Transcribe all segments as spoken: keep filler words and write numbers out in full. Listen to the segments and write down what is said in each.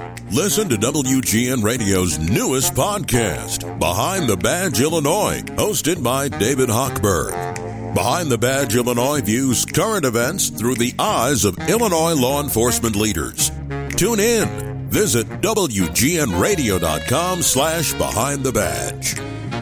Listen to W G N Radio's newest podcast, Behind the Badge Illinois, hosted by David Hochberg. Behind the Badge Illinois views current events through the eyes of Illinois law enforcement leaders. Tune in. Visit W G N radio dot com slash behind the badge.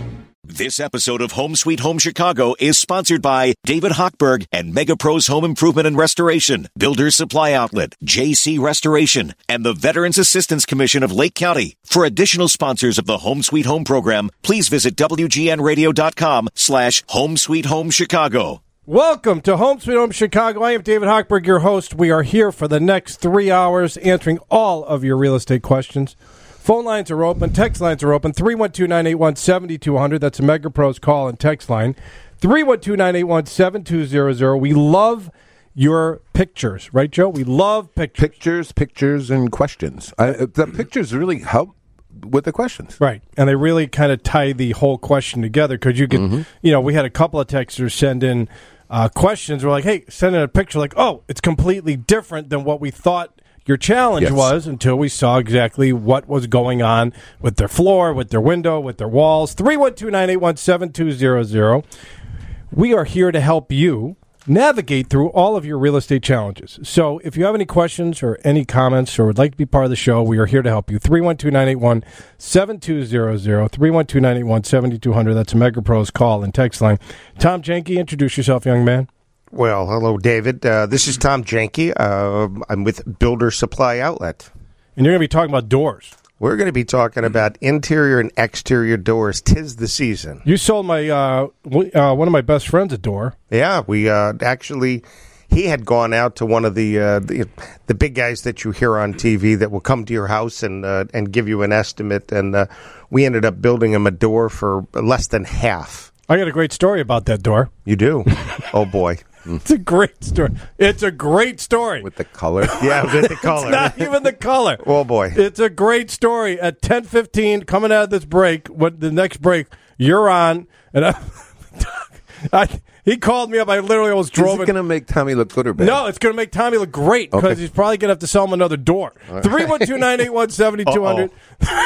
This episode of Home Sweet Home Chicago is sponsored by David Hochberg and Mega Pros Home Improvement and Restoration, Builders Supply Outlet, J C Restoration, and the Veterans Assistance Commission of Lake County. For additional sponsors of the Home Sweet Home program, please visit W G N radio dot com slash Home Sweet Home Chicago. Welcome to Home Sweet Home Chicago. I am David Hochberg, your host. We are here for the next three hours answering all of your real estate questions. Phone lines are open. Text lines are open. three one two, nine eight one, seven two zero zero. That's a MegaPros call and text line. three one two, nine eight one, seven two zero zero. We love your pictures. Right, Joe? We love pictures. Pictures, pictures, and questions. I, the pictures really help with the questions. Right. And they really kind of tie the whole question together because you could, mm-hmm. you know, we had a couple of texters send in uh, questions. We're like, hey, send in a picture. Like, oh, it's completely different than what we thought your challenge yes. was until we saw exactly what was going on with their floor, with their window, with their walls. three one two, nine eight one, seven two zero zero. We are here to help you navigate through all of your real estate challenges. So if you have any questions or any comments or would like to be part of the show, we are here to help you. three one two, nine eight one, seven two zero zero. three one two, nine eight one, seven two zero zero. That's a MegaPros call and text line. Tom Jenke, introduce yourself, young man. Well, hello, David. Uh, this is Tom Jenke. Uh, I'm with Builder Supply Outlet. And you're going to be talking about doors. We're going to be talking about interior and exterior doors. 'Tis the season. You sold my uh, uh, one of my best friends a door. Yeah, we uh, actually, he had gone out to one of the, uh, the the big guys that you hear on T V that will come to your house and uh, and give you an estimate. And uh, we ended up building him a door for less than half. I got a great story about that door. You do? Oh, boy. It's a great story. It's a great story. With the color? Yeah, with the color. It's not even the color. Oh, boy. It's a great story. At ten fifteen, coming out of this break, what the next break, you're on. And I, I, he called me up. I literally almost drove Is it going to make Tommy look good or bad? No, it's going to make Tommy look great because okay. he's probably going to have to sell him another door. three one two, nine eight one, seven two zero zero.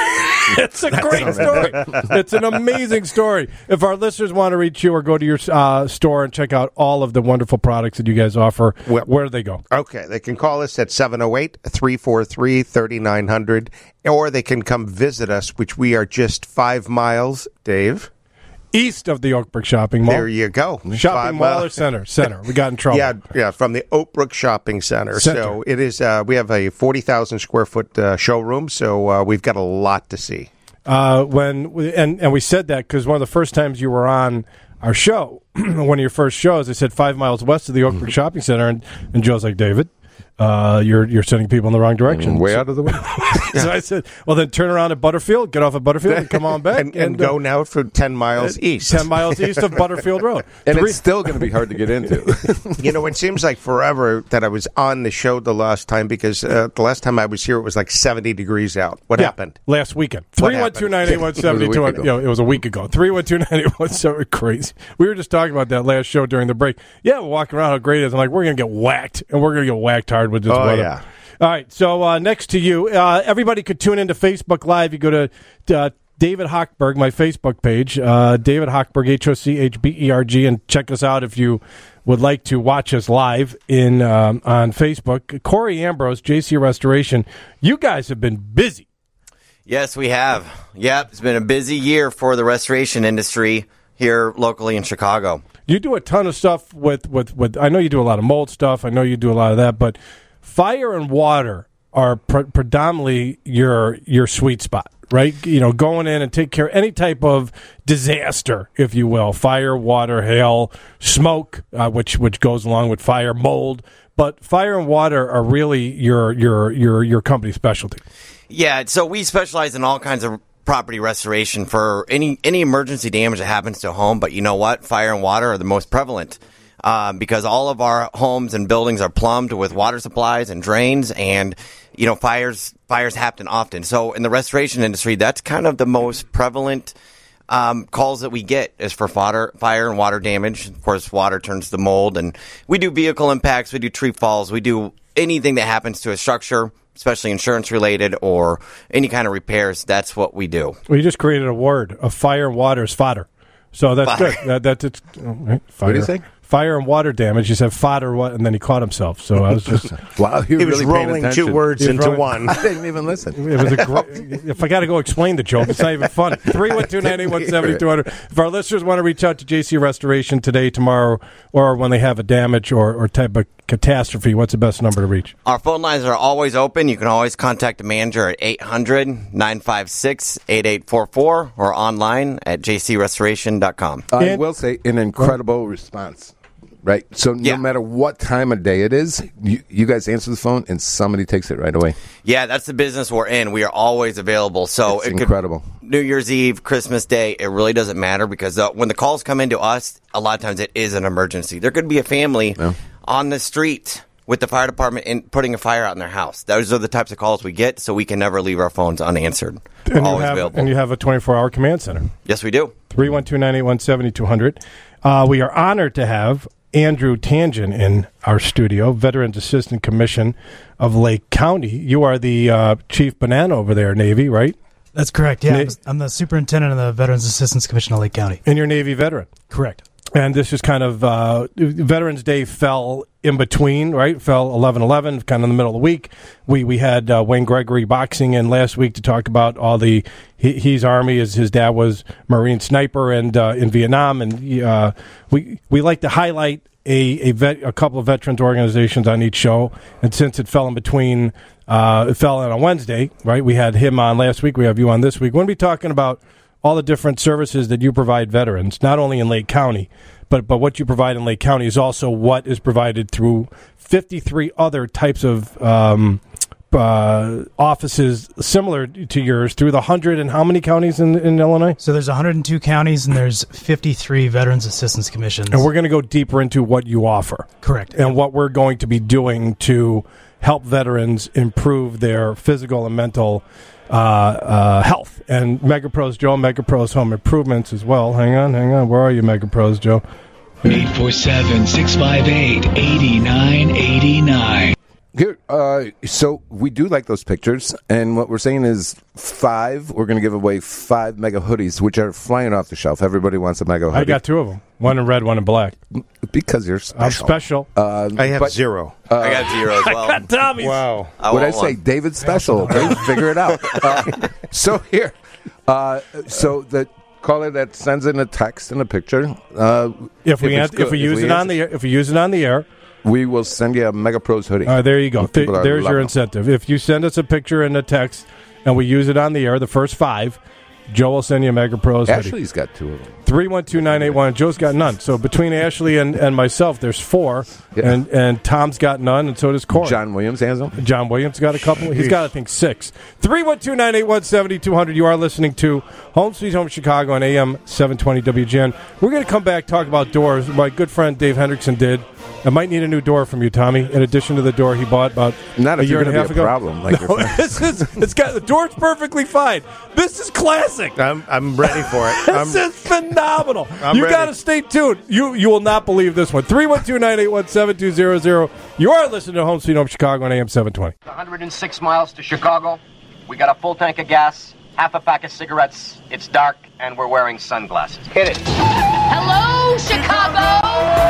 It's a great story. It's an amazing story. If our listeners want to reach you or go to your uh, store and check out all of the wonderful products that you guys offer, well, where do they go? Okay, they can call us at seven oh eight, three four three, three nine zero zero, or they can come visit us, which we are just five miles, Dave. East of the Oakbrook Shopping Mall. There you go. Shopping Five Mall mile. or Center? Center. We got in trouble. Yeah, yeah, from the Oakbrook Shopping Center. Center. So it is. Uh, we have a forty thousand square foot uh, showroom, so uh, we've got a lot to see. Uh, when we, and and we said that because one of the first times you were on our show, one of your first shows, I said five miles west of the Oakbrook Shopping Center, and, and Joe's like, David, uh, you're you're sending people in the wrong direction. Mm, way so, out of the way. So I said, well, then turn around at Butterfield, get off at Butterfield, and come on back. and, and, and go uh, now for ten miles east. ten miles east of Butterfield Road. And Three- it's still going to be hard to get into. You know, it seems like forever that I was on the show the last time because uh, the last time I was here, it was like seventy degrees out. What yeah, happened? Last weekend. three one two, nine eight one, seven two zero zero. It was a week ago. three one two, nine eight one, seven two zero zero. Crazy. We were just talking about that last show during the break. Yeah, we're walking around how great it is. I'm like, we're going to get whacked, and we're going to get whacked hard with this oh, weather. Yeah. All right, so uh, next to you, uh, everybody could tune into Facebook Live. You go to uh, David Hochberg, my Facebook page, uh, David Hochberg, H O C H B E R G, and check us out if you would like to watch us live in um, on Facebook. Corey Ambrose, J C Restoration, you guys have been busy. Yes, we have. Yep, it's been a busy year for the restoration industry here locally in Chicago. You do a ton of stuff with, with, with I know you do a lot of mold stuff. I know you do a lot of that, but fire and water are pre- predominantly your your sweet spot, right? You know, going in and take care of any type of disaster, if you will, fire, water, hail, smoke, uh, which which goes along with fire, mold. But fire and water are really your your your your company specialty. Yeah, so we specialize in all kinds of property restoration for any any emergency damage that happens to a home. But you know what? Fire and water are the most prevalent. Um, because all of our homes and buildings are plumbed with water supplies and drains, and you know fires fires happen often. So in the restoration industry, that's kind of the most prevalent um, calls that we get is for fire, fire and water damage. Of course, water turns to mold, and we do vehicle impacts, we do tree falls, we do anything that happens to a structure. especially insurance related or any kind of repairs, that's what we do. We just created a word of fire and water is fodder. So that's Fodder. good. That, that's it's, oh, right. Fire. What do you say? Fire and water damage. You said fodder, what, and then he caught himself. So I was just. Wow, He was really paying rolling attention. two words He was into rolling- one. I didn't even listen. It was a great. If I got to go explain the joke, it's not even fun. three one two, nine eight one, seven two zero zero. If our listeners want to reach out to J C Restoration today, tomorrow, or when they have a damage or, or type of catastrophe, what's the best number to reach? Our phone lines are always open. You can always contact the manager at eight hundred, nine five six, eight eight four four or online at j c restoration dot com. I And- will say an incredible response. Right? So no Yeah. matter what time of day it is, you, you guys answer the phone and somebody takes it right away. Yeah, that's the business we're in. We are always available. So It's it could- incredible. New Year's Eve, Christmas Day, it really doesn't matter because uh, when the calls come into us, a lot of times it is an emergency. There could be a family Yeah. on the street with the fire department in, putting a fire out in their house. Those are the types of calls we get, so we can never leave our phones unanswered. We're And you, always have, available. and you have a twenty-four hour command center. Yes, we do. three one two, nine eight one, seven two zero zero. Uh, we are honored to have Andrew Tangent in our studio, Veterans Assistance Commission of Lake County. You are the uh, chief banana over there, Navy, right? That's correct. Yeah, Na- I'm the superintendent of the Veterans Assistance Commission of Lake County. And you're Navy veteran. Correct. And this is kind of uh, Veterans Day fell in between, right? Fell eleven eleven, kind of in the middle of the week. We we had uh, Wayne Gregory boxing in last week to talk about all the he, he's Army, as his dad was Marine sniper and uh, in Vietnam, and uh, we we like to highlight a a, vet, a couple of veterans organizations on each show. And since it fell in between, uh, it fell on a Wednesday, right? We had him on last week. We have you on this week. We're going to be talking about all the different services that you provide veterans, not only in Lake County, but but what you provide in Lake County is also what is provided through fifty-three other types of um, uh, offices similar to yours through the hundred and how many counties in, in Illinois? So there's one hundred two counties and there's fifty-three Veterans Assistance Commissions. And we're going to go deeper into what you offer. Correct. And what we're going to be doing to help veterans improve their physical and mental uh, uh, health. And MegaPros Joe, MegaPros Home Improvements as well. Hang on, hang on. Where are you, MegaPros Joe? eight four seven, six five eight, eight nine eight nine. Here, uh, so we do like those pictures, and what we're saying is five. We're going to give away five mega hoodies, which are flying off the shelf. Everybody wants a mega hoodie. I got two of them. One in red, one in black. because you're special. I'm special. Uh, I have but, zero. I got zero as well. Tommy's. Wow. I What I want say, one. David Special. Okay, figure it out. Uh, so here, uh, so the caller that sends in a text and a picture. Uh, If we it's ans- if good- we use it on the air, if we use it on the air, we will send you a Mega Pros hoodie. uh, there you go. Th- People are there's your loving incentive. If you send us a picture and a text, and we use it on the air, the first five, Joe will send you a Mega Pros hoodie. Ashley's got two of them. three one two, nine eight one. Joe's got none. So between Ashley and, and myself, there's four. Yeah. And and Tom's got none, and so does Corey. John Williams has them. John Williams got a couple. He's got, I think, six. three one two, nine eight one, seven two zero zero. You are listening to Home Sweet Home Chicago on A M seven twenty W G N. We're going to come back, talk about doors. My good friend Dave Hendrickson did. I might need a new door from you, Tommy, in addition to the door he bought about Not a if year you're and a gonna half be a ago. problem, like your no, friend. this is, it's got, the door's perfectly fine. This is classic. I'm I'm ready for it. I'm, This is phenomenal. I'm you ready. got to stay tuned. You you will not believe this one. three one two, nine eight one, seven two zero zero. You are listening to Home Sweet Home Chicago on A M seven twenty. one hundred six miles to Chicago. We got a full tank of gas, half a pack of cigarettes. It's dark, and we're wearing sunglasses. Hit it. Hello, Chicago!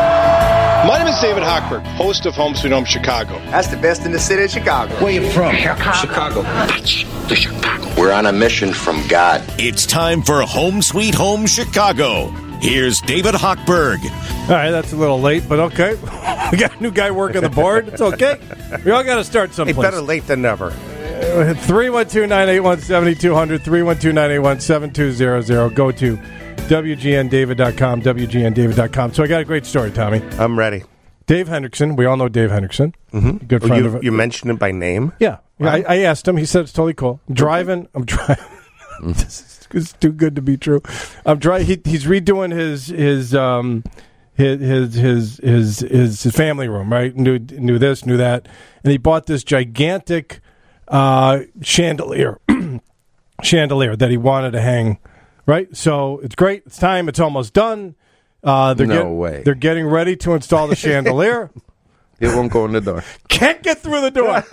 My name is David Hochberg, host of Home Sweet Home Chicago. That's the best in the city of Chicago. Where you from? Chicago. That's the Chicago. We're on a mission from God. It's time for Home Sweet Home Chicago. Here's David Hochberg. All right, that's a little late, but okay. We got a new guy working the board. It's okay. We all got to start hey, someplace. better late than never. three one two, nine eight one, seven two zero zero, three one two, nine eight one, seven two zero zero. Go to W G N David dot com, W G N David dot com. So I got a great story, Tommy. I'm ready. Dave Hendrickson, we all know Dave Hendrickson. Mm-hmm. Good Oh, friend you, of you mentioned it by name? Yeah. yeah I, I asked him. He said it's totally cool. I'm driving. I'm driving. This is it's too good to be true. I'm driving. He, he's redoing his his um his his his his, his, his family room. Right. Knew knew this, knew that, and he bought this gigantic uh, chandelier chandelier that he wanted to hang. Right. So it's great. It's time. It's almost done. Uh, they're No get- way. They're getting ready to install the chandelier. It won't go in the door. Can't get through the door.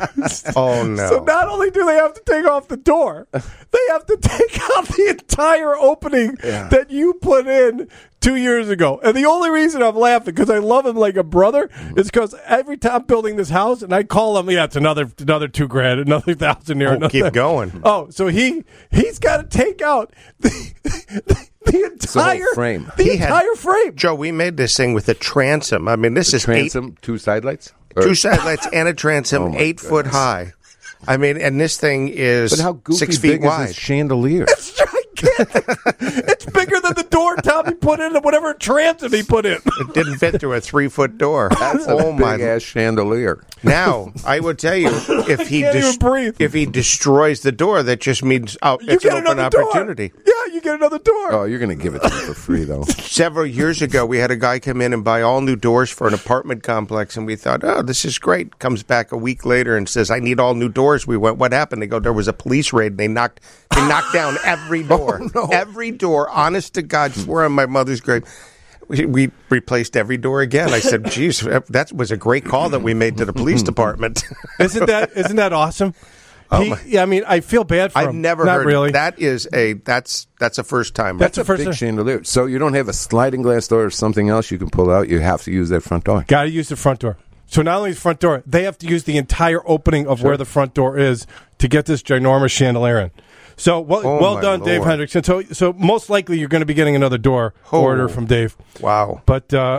Oh, no. So not only do they have to take off the door, they have to take out the entire opening Yeah. that you put in two years ago. And the only reason I'm laughing, because I love him like a brother, is because every time I'm building this house, and I call him, yeah, it's another another two grand, another thousand here. Oh, another keep going. Oh, so he, he's got to take out the, the, the entire frame. The He had- entire frame. Joe, we made this thing with a transom. I mean, this The is eight, transom, two side lights? two sidelights and a transom, Oh, my eight foot goodness. high. I mean, and this thing is But how goofy six big feet is wide. this chandelier? It's gigantic. It's bigger than the door Tommy put in, whatever transom he put in. It didn't fit through a three foot door. That's oh a my! big-ass chandelier. Now I would tell you, if he can't even breathe. if he destroys the door, that just means oh, You it's get an open another opportunity. door. Yeah, you get another door. Oh, you're going to give it to me for free, though. Several years ago, we had a guy come in and buy all new doors for an apartment complex, and we thought, oh, this is great. Comes back a week later and says, I need all new doors. We went, what happened? They go, there was a police raid. And they knocked they knocked down every door. Oh, no. Every door, honest to God, swear on my mother's grave. We, we replaced every door again. I said, geez, that was a great call that we made to the police department. Isn't that isn't that awesome? Oh, He- my- yeah, I mean, I feel bad for I've him. never Not heard really. that is a that's that's a first time. That's That's a the first big time. chandelier. So you don't have a sliding glass door or something else you can pull out. You have to use that front door. Got to use the front door. So not only the front door, they have to use the entire opening of where the front door is to get this ginormous chandelier in. So well, Oh, well my done, Dave Lord. Hendrickson. So, so most likely you're going to be getting another door Oh. order from Dave. Wow. But uh,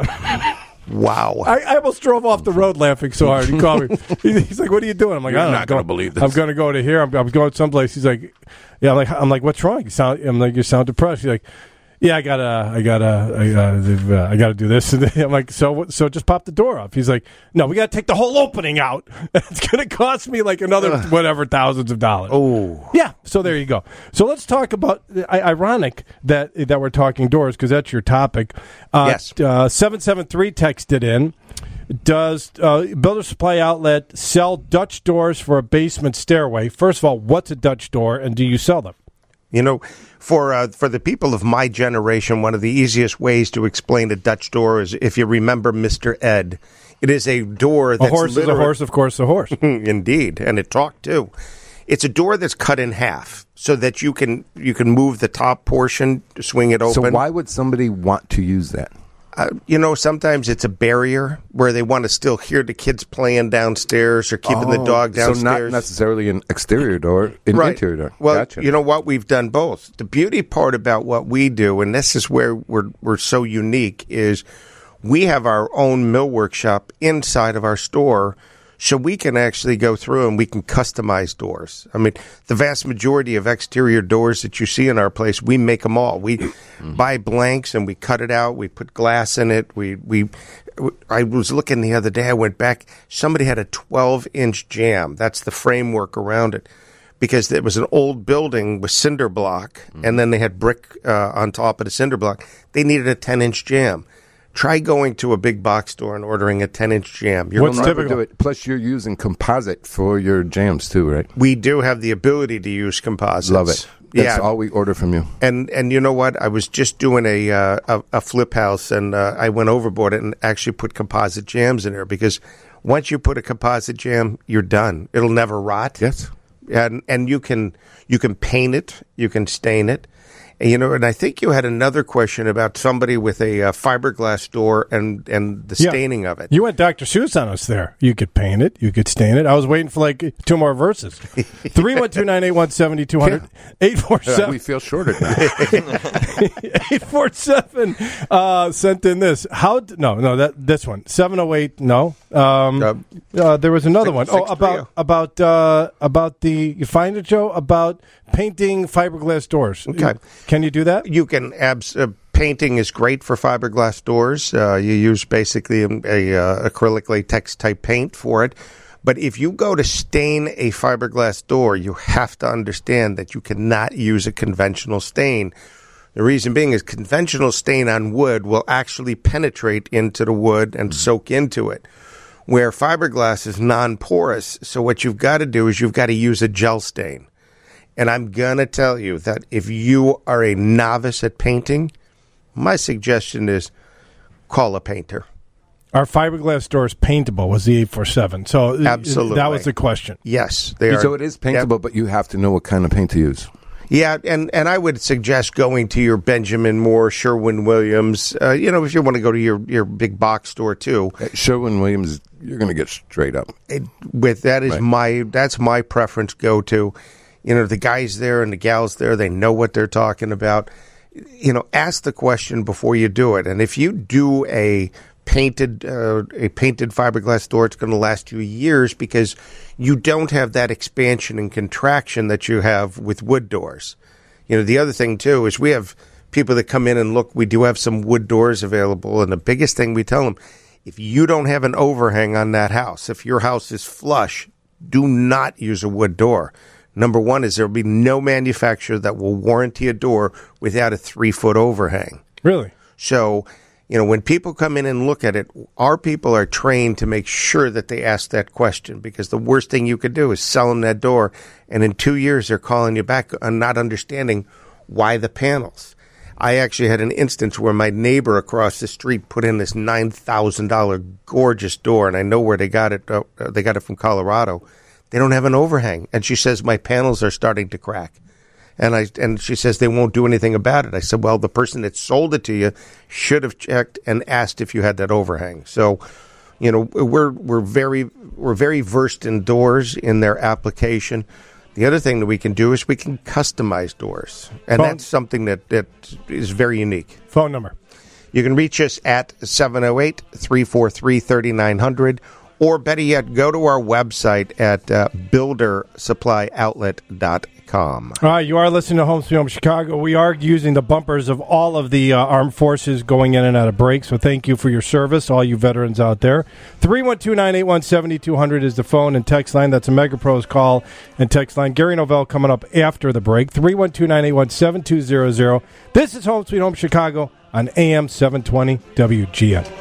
Wow. I, I almost drove off the road laughing so hard. He called me. He- He's like, "What are you doing?" I'm like, You're "I don't know. not I'm gonna going- believe this." I'm going to go to here. I'm, I'm going someplace." He's like, "Yeah." I'm like, "I'm like, what's wrong?" You sound. I'm like, "You sound depressed." He's like, "Yeah, I gotta, I gotta, I gotta, uh, I gotta do this." And I'm like, "So, what- so just pop the door up." He's like, "No, we gotta take the whole opening out. It's gonna cost me like another whatever thousands of dollars." Oh. Yeah, so there you go. So let's talk about. I, ironic that that we're talking doors because that's your topic. Uh, Yes. Uh, seven seven three texted in. Does uh, Builder Supply Outlet sell Dutch doors for a basement stairway? First of all, what's a Dutch door, and do you sell them? You know, for uh, for the people of my generation, one of the easiest ways to explain a Dutch door is if you remember Mister Ed. It is a door A that's horse is a literally- horse, of course, a horse. Indeed, and it talked too. It's a door that's cut in half so that you can you can move the top portion, swing it open. So why would somebody want to use that? Uh, you know, sometimes it's a barrier where they want to still hear the kids playing downstairs or keeping the Oh, dog downstairs. So not necessarily an exterior door, an Right. interior door. Well, Gotcha. you know what? We've done both. The beauty part about what we do, and this is where we're we're so unique, is we have our own mill workshop inside of our store, so we can actually go through and we can customize doors. I mean, the vast majority of exterior doors that you see in our place, we make them all. We buy blanks and we cut it out. We put glass in it. We we. I was looking the other day. I went back. Somebody had a twelve inch jamb. That's the framework around it, because it was an old building with cinder block, and then they had brick uh, on top of the cinder block. They needed a ten inch jamb. Try going to a big box store and ordering a ten inch jam. You're What's gonna- typical? Do it. Plus, you're using composite for your jams too, right? We do have the ability to use composites. Love it. That's yeah. all we order from you. And and you know what? I was just doing a uh, a, a flip house, and uh, I went overboard and actually put composite jams in there, because once you put a composite jam, you're done. It'll never rot. Yes. And and you can you can paint it, you can stain it. And, you know, and I think you had another question about somebody with a uh, fiberglass door and, and the Yeah. staining of it. You went Doctor Seuss on us there. You could paint it. You could stain it. I was waiting for like two more verses. three one two, nine eight one, seven two zero zero. eight four Uh, seven we feel shorted now. eight four seven uh, sent in this. How? D- no, no, that this one. seven oh eight, no. Um, Uh, uh, there was another six- one. six Oh, about, three oh. about, uh, about the, you find it, Joe? About painting fiberglass doors. Okay. Can you do that? You can abs- uh, painting is great for fiberglass doors. Uh, you use basically a, a uh, acrylic latex type paint for it. But if you go to stain a fiberglass door, you have to understand that you cannot use a conventional stain. The reason being is conventional stain on wood will actually penetrate into the wood and soak into it, where fiberglass is non-porous. So what you've got to do is you've got to use a gel stain. And I'm going to tell you that if you are a novice at painting, my suggestion is call a painter. Are fiberglass doors paintable? Was the eight four seven? So Absolutely. that was the question. Yes, they are. So it is paintable, yep. but you have to know what kind of paint to use. Yeah, and, and I would suggest going to your Benjamin Moore, Sherwin-Williams. Uh, you know, if you want to go to your, your big box store too. At Sherwin-Williams, you're going to get straight up. It, with that is right. my that's my preference. Go to, you know, the guys there and the gals there. They know what they're talking about. You know, ask the question before you do it. And if you do a painted uh, a painted fiberglass door, it's going to last you years because you don't have that expansion and contraction that you have with wood doors. You know, the other thing too is we have people that come in and look. We do have some wood doors available, and the biggest thing we tell them, if you don't have an overhang on that house, if your house is flush, do not use a wood door. Number one is there will be no manufacturer that will warranty a door without a three-foot overhang. Really? So, you know, when people come in and look at it, our people are trained to make sure that they ask that question, because the worst thing you could do is sell them that door, and in two years they're calling you back and not understanding why the panels. I actually had an instance where my neighbor across the street put in this nine thousand dollars gorgeous door, and I know where they got it. Uh, they got it from Colorado. They don't have an overhang. And she says, my panels are starting to crack. And I and she says they won't do anything about it. I said, well, the person that sold it to you should have checked and asked if you had that overhang. So, you know, we're we're very we're very versed in doors in their application. The other thing that we can do is we can customize doors. And Phone. that's something that, that is very unique. Phone number. You can reach us at seven oh eight, three four three, three nine zero zero. Or better yet, go to our website at uh, builder supply outlet dot com. All right, you are listening to Home Sweet Home Chicago. We are using the bumpers of all of the uh, armed forces going in and out of break, so thank you for your service, all you veterans out there. three one two, nine eight one, seven two zero zero is the phone and text line. That's a MegaPros call and text line. Gary Novell coming up after the break. three one two, nine eight one, seven two zero zero. This is Home Sweet Home Chicago on A M seven twenty W G N.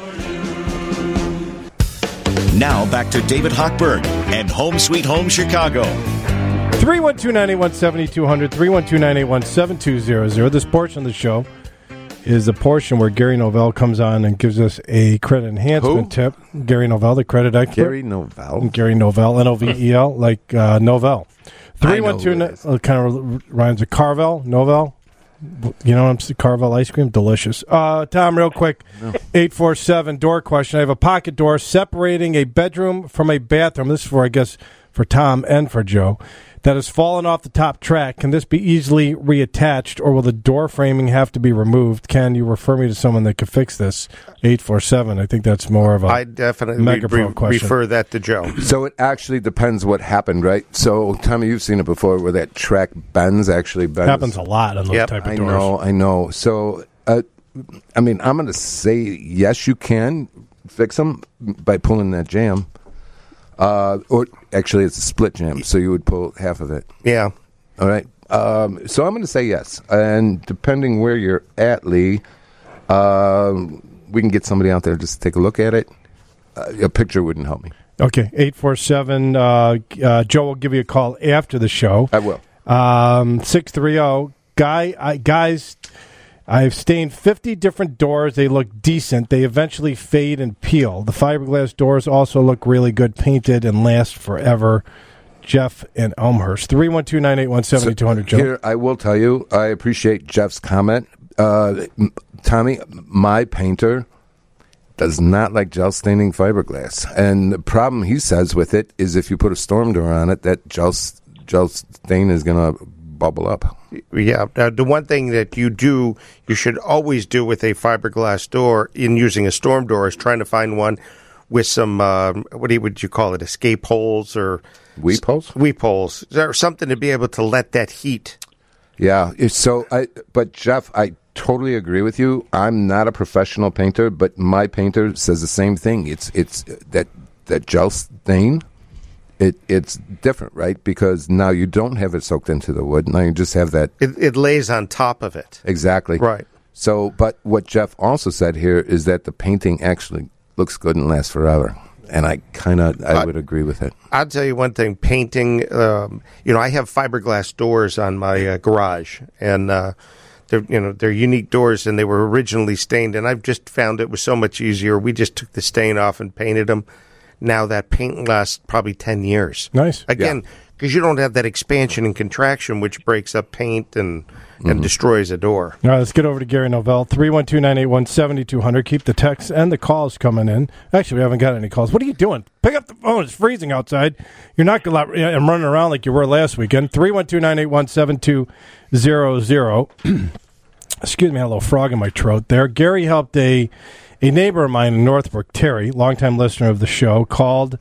Now back to David Hochberg and Home Sweet Home Chicago. three one two, nine eight one, seven two zero zero, three one two, nine eight one, seven two zero zero. This portion of the show is the portion where Gary Novell comes on and gives us a credit enhancement Who? tip. Gary Novell, the credit expert. Gary Novell? Gary Novell, N O V E L, like uh, Novell. three one two, uh, kind of rhymes with Carvel, Novell. You know what I'm saying? Carvel ice cream, delicious. Uh, Tom, real quick, no. eight four seven door question. I have a pocket door separating a bedroom from a bathroom. This is for, I guess, for Tom and for Joe. That has fallen off the top track. Can this be easily reattached, or will the door framing have to be removed? Can you refer me to someone that could fix this? eight four seven. I think that's more of a I definitely mega re- pro question. refer that to Joe. So it actually depends what happened, right? So, Tommy, you've seen it before where that track bends, actually bends. Happens a lot on those Yep. type of I doors. know, I know. So, uh, I mean, I'm going to say yes, you can fix them by pulling that jam. Uh, or actually, it's a split jam, so you would pull half of it. Yeah. All right. Um, so I'm going to say yes. And depending where you're at, Lee, uh, we can get somebody out there just to take a look at it. Uh, a picture wouldn't help me. Okay, eight four seven. Uh, uh, Joe will give you a call after the show. I will. Um, six three zero. Guy, I, guys, I've stained fifty different doors. They look decent. They eventually fade and peel. The fiberglass doors also look really good, painted, and last forever. Jeff in Elmhurst. three one two, nine eight one, seven two zero zero, Joe. Here, I will tell you, I appreciate Jeff's comment. Uh, Tommy, my painter does not like gel staining fiberglass. And the problem he says with it is if you put a storm door on it, that gel, gel stain is going to bubble up. Yeah. Uh, the one thing that you do, you should always do with a fiberglass door in using a storm door is trying to find one with some, uh, what do you, would you call it, escape holes or... Weep holes? Weep holes. Or something to be able to let that heat. Yeah. So, I, but Jeff, I totally agree with you. I'm not a professional painter, but my painter says the same thing. It's it's that that gel stain. It it's different, right? Because now you don't have it soaked into the wood. Now you just have that. It, it lays on top of it. Exactly. Right. So, but what Jeff also said here is that the painting actually looks good and lasts forever. And I kind of, I uh, would agree with it. I'll tell you one thing, painting, um, you know, I have fiberglass doors on my uh, garage, and uh, they're you know they're unique doors, and they were originally stained. And I've just found it was so much easier. We just took the stain off and painted them. Now that paint lasts probably ten years. Nice. Again, because yeah. you don't have that expansion and contraction, which breaks up paint and mm-hmm. and destroys a door. All right, let's get over to Gary Novell, three one two, nine eight one, seven two zero zero. Keep the texts and the calls coming in. Actually, we haven't got any calls. What are you doing? Pick up the phone. It's freezing outside. You're not going to I'm running around like you were last weekend. three one two, nine eight one, seven two zero zero. Excuse me, I had a little frog in my throat there. Gary helped a... A neighbor of mine in Northbrook, Terry, longtime listener of the show, called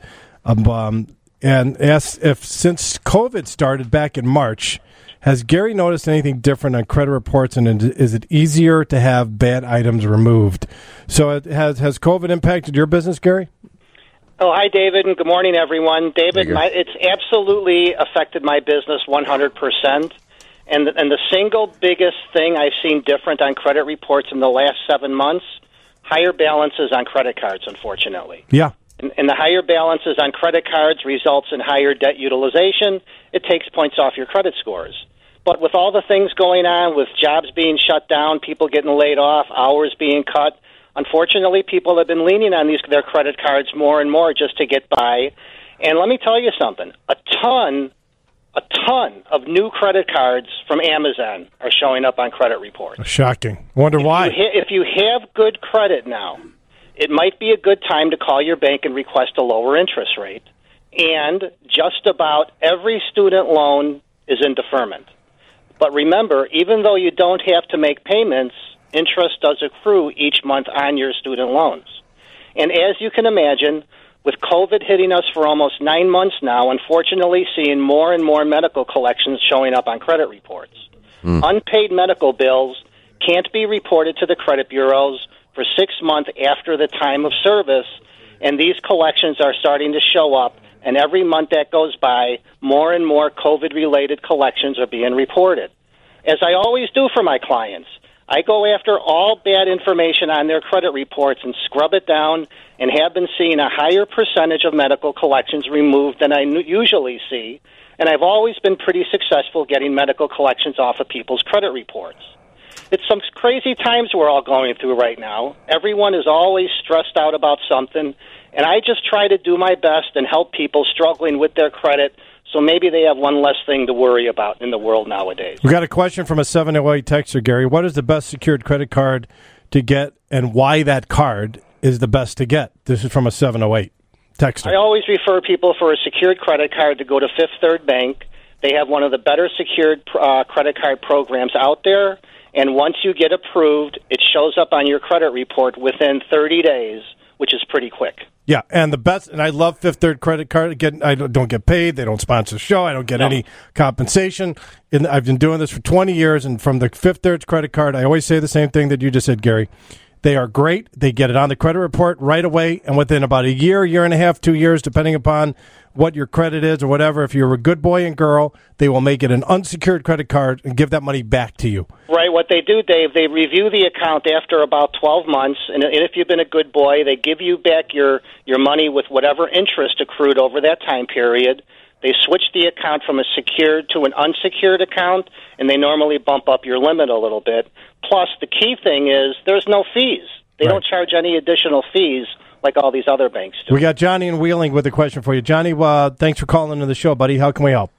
um, and asked if, since COVID started back in March, has Gary noticed anything different on credit reports, and is it easier to have bad items removed? So it has has COVID impacted your business, Gary? Oh, hi, David, and good morning, everyone. David, my, it's absolutely affected my business one hundred percent. And the, and the single biggest thing I've seen different on credit reports in the last seven months, higher balances on credit cards, unfortunately. Yeah. And, and the higher balances on credit cards results in higher debt utilization. It takes points off your credit scores. But with all the things going on, with jobs being shut down, people getting laid off, hours being cut, unfortunately, people have been leaning on these their credit cards more and more just to get by. And let me tell you something. A ton, a ton of new credit cards from Amazon are showing up on credit reports. Shocking. Wonder if why. You ha- if you have good credit now, it might be a good time to call your bank and request a lower interest rate. And just about every student loan is in deferment. But remember, even though you don't have to make payments, interest does accrue each month on your student loans. And as you can imagine, with COVID hitting us for almost nine months now, unfortunately seeing more and more medical collections showing up on credit reports. Mm. Unpaid medical bills can't be reported to the credit bureaus for six months after the time of service, and these collections are starting to show up, and every month that goes by, more and more COVID-related collections are being reported. As I always do for my clients, I go after all bad information on their credit reports and scrub it down, and have been seeing a higher percentage of medical collections removed than I usually see, and I've always been pretty successful getting medical collections off of people's credit reports. It's some crazy times we're all going through right now. Everyone is always stressed out about something, and I just try to do my best and help people struggling with their credit, so maybe they have one less thing to worry about in the world nowadays. We got a question from a seven oh eight texter, Gary. What is the best secured credit card to get, and why that card is the best to get? This is from a seven oh eight texter. I always refer people for a secured credit card to go to Fifth Third Bank. They have one of the better secured uh, credit card programs out there, and once you get approved, it shows up on your credit report within thirty days, which is pretty quick. Yeah, and the best, and I love Fifth Third credit card. Again, I don't get paid. They don't sponsor the show. I don't get no. any compensation. And I've been doing this for twenty years, and from the Fifth Third credit card, I always say the same thing that you just said, Gary. They are great. They get it on the credit report right away, and within about a year, year and a half, two years, depending upon what your credit is or whatever, if you're a good boy and girl, they will make it an unsecured credit card and give that money back to you. Right. What they do, Dave, they review the account after about twelve months, and if you've been a good boy, they give you back your, your money with whatever interest accrued over that time period. They switch the account from a secured to an unsecured account, and they normally bump up your limit a little bit. Plus, the key thing is there's no fees. They right. don't charge any additional fees like all these other banks do. We got Johnny in Wheeling with a question for you. Johnny, uh, thanks for calling into the show, buddy. How can we help?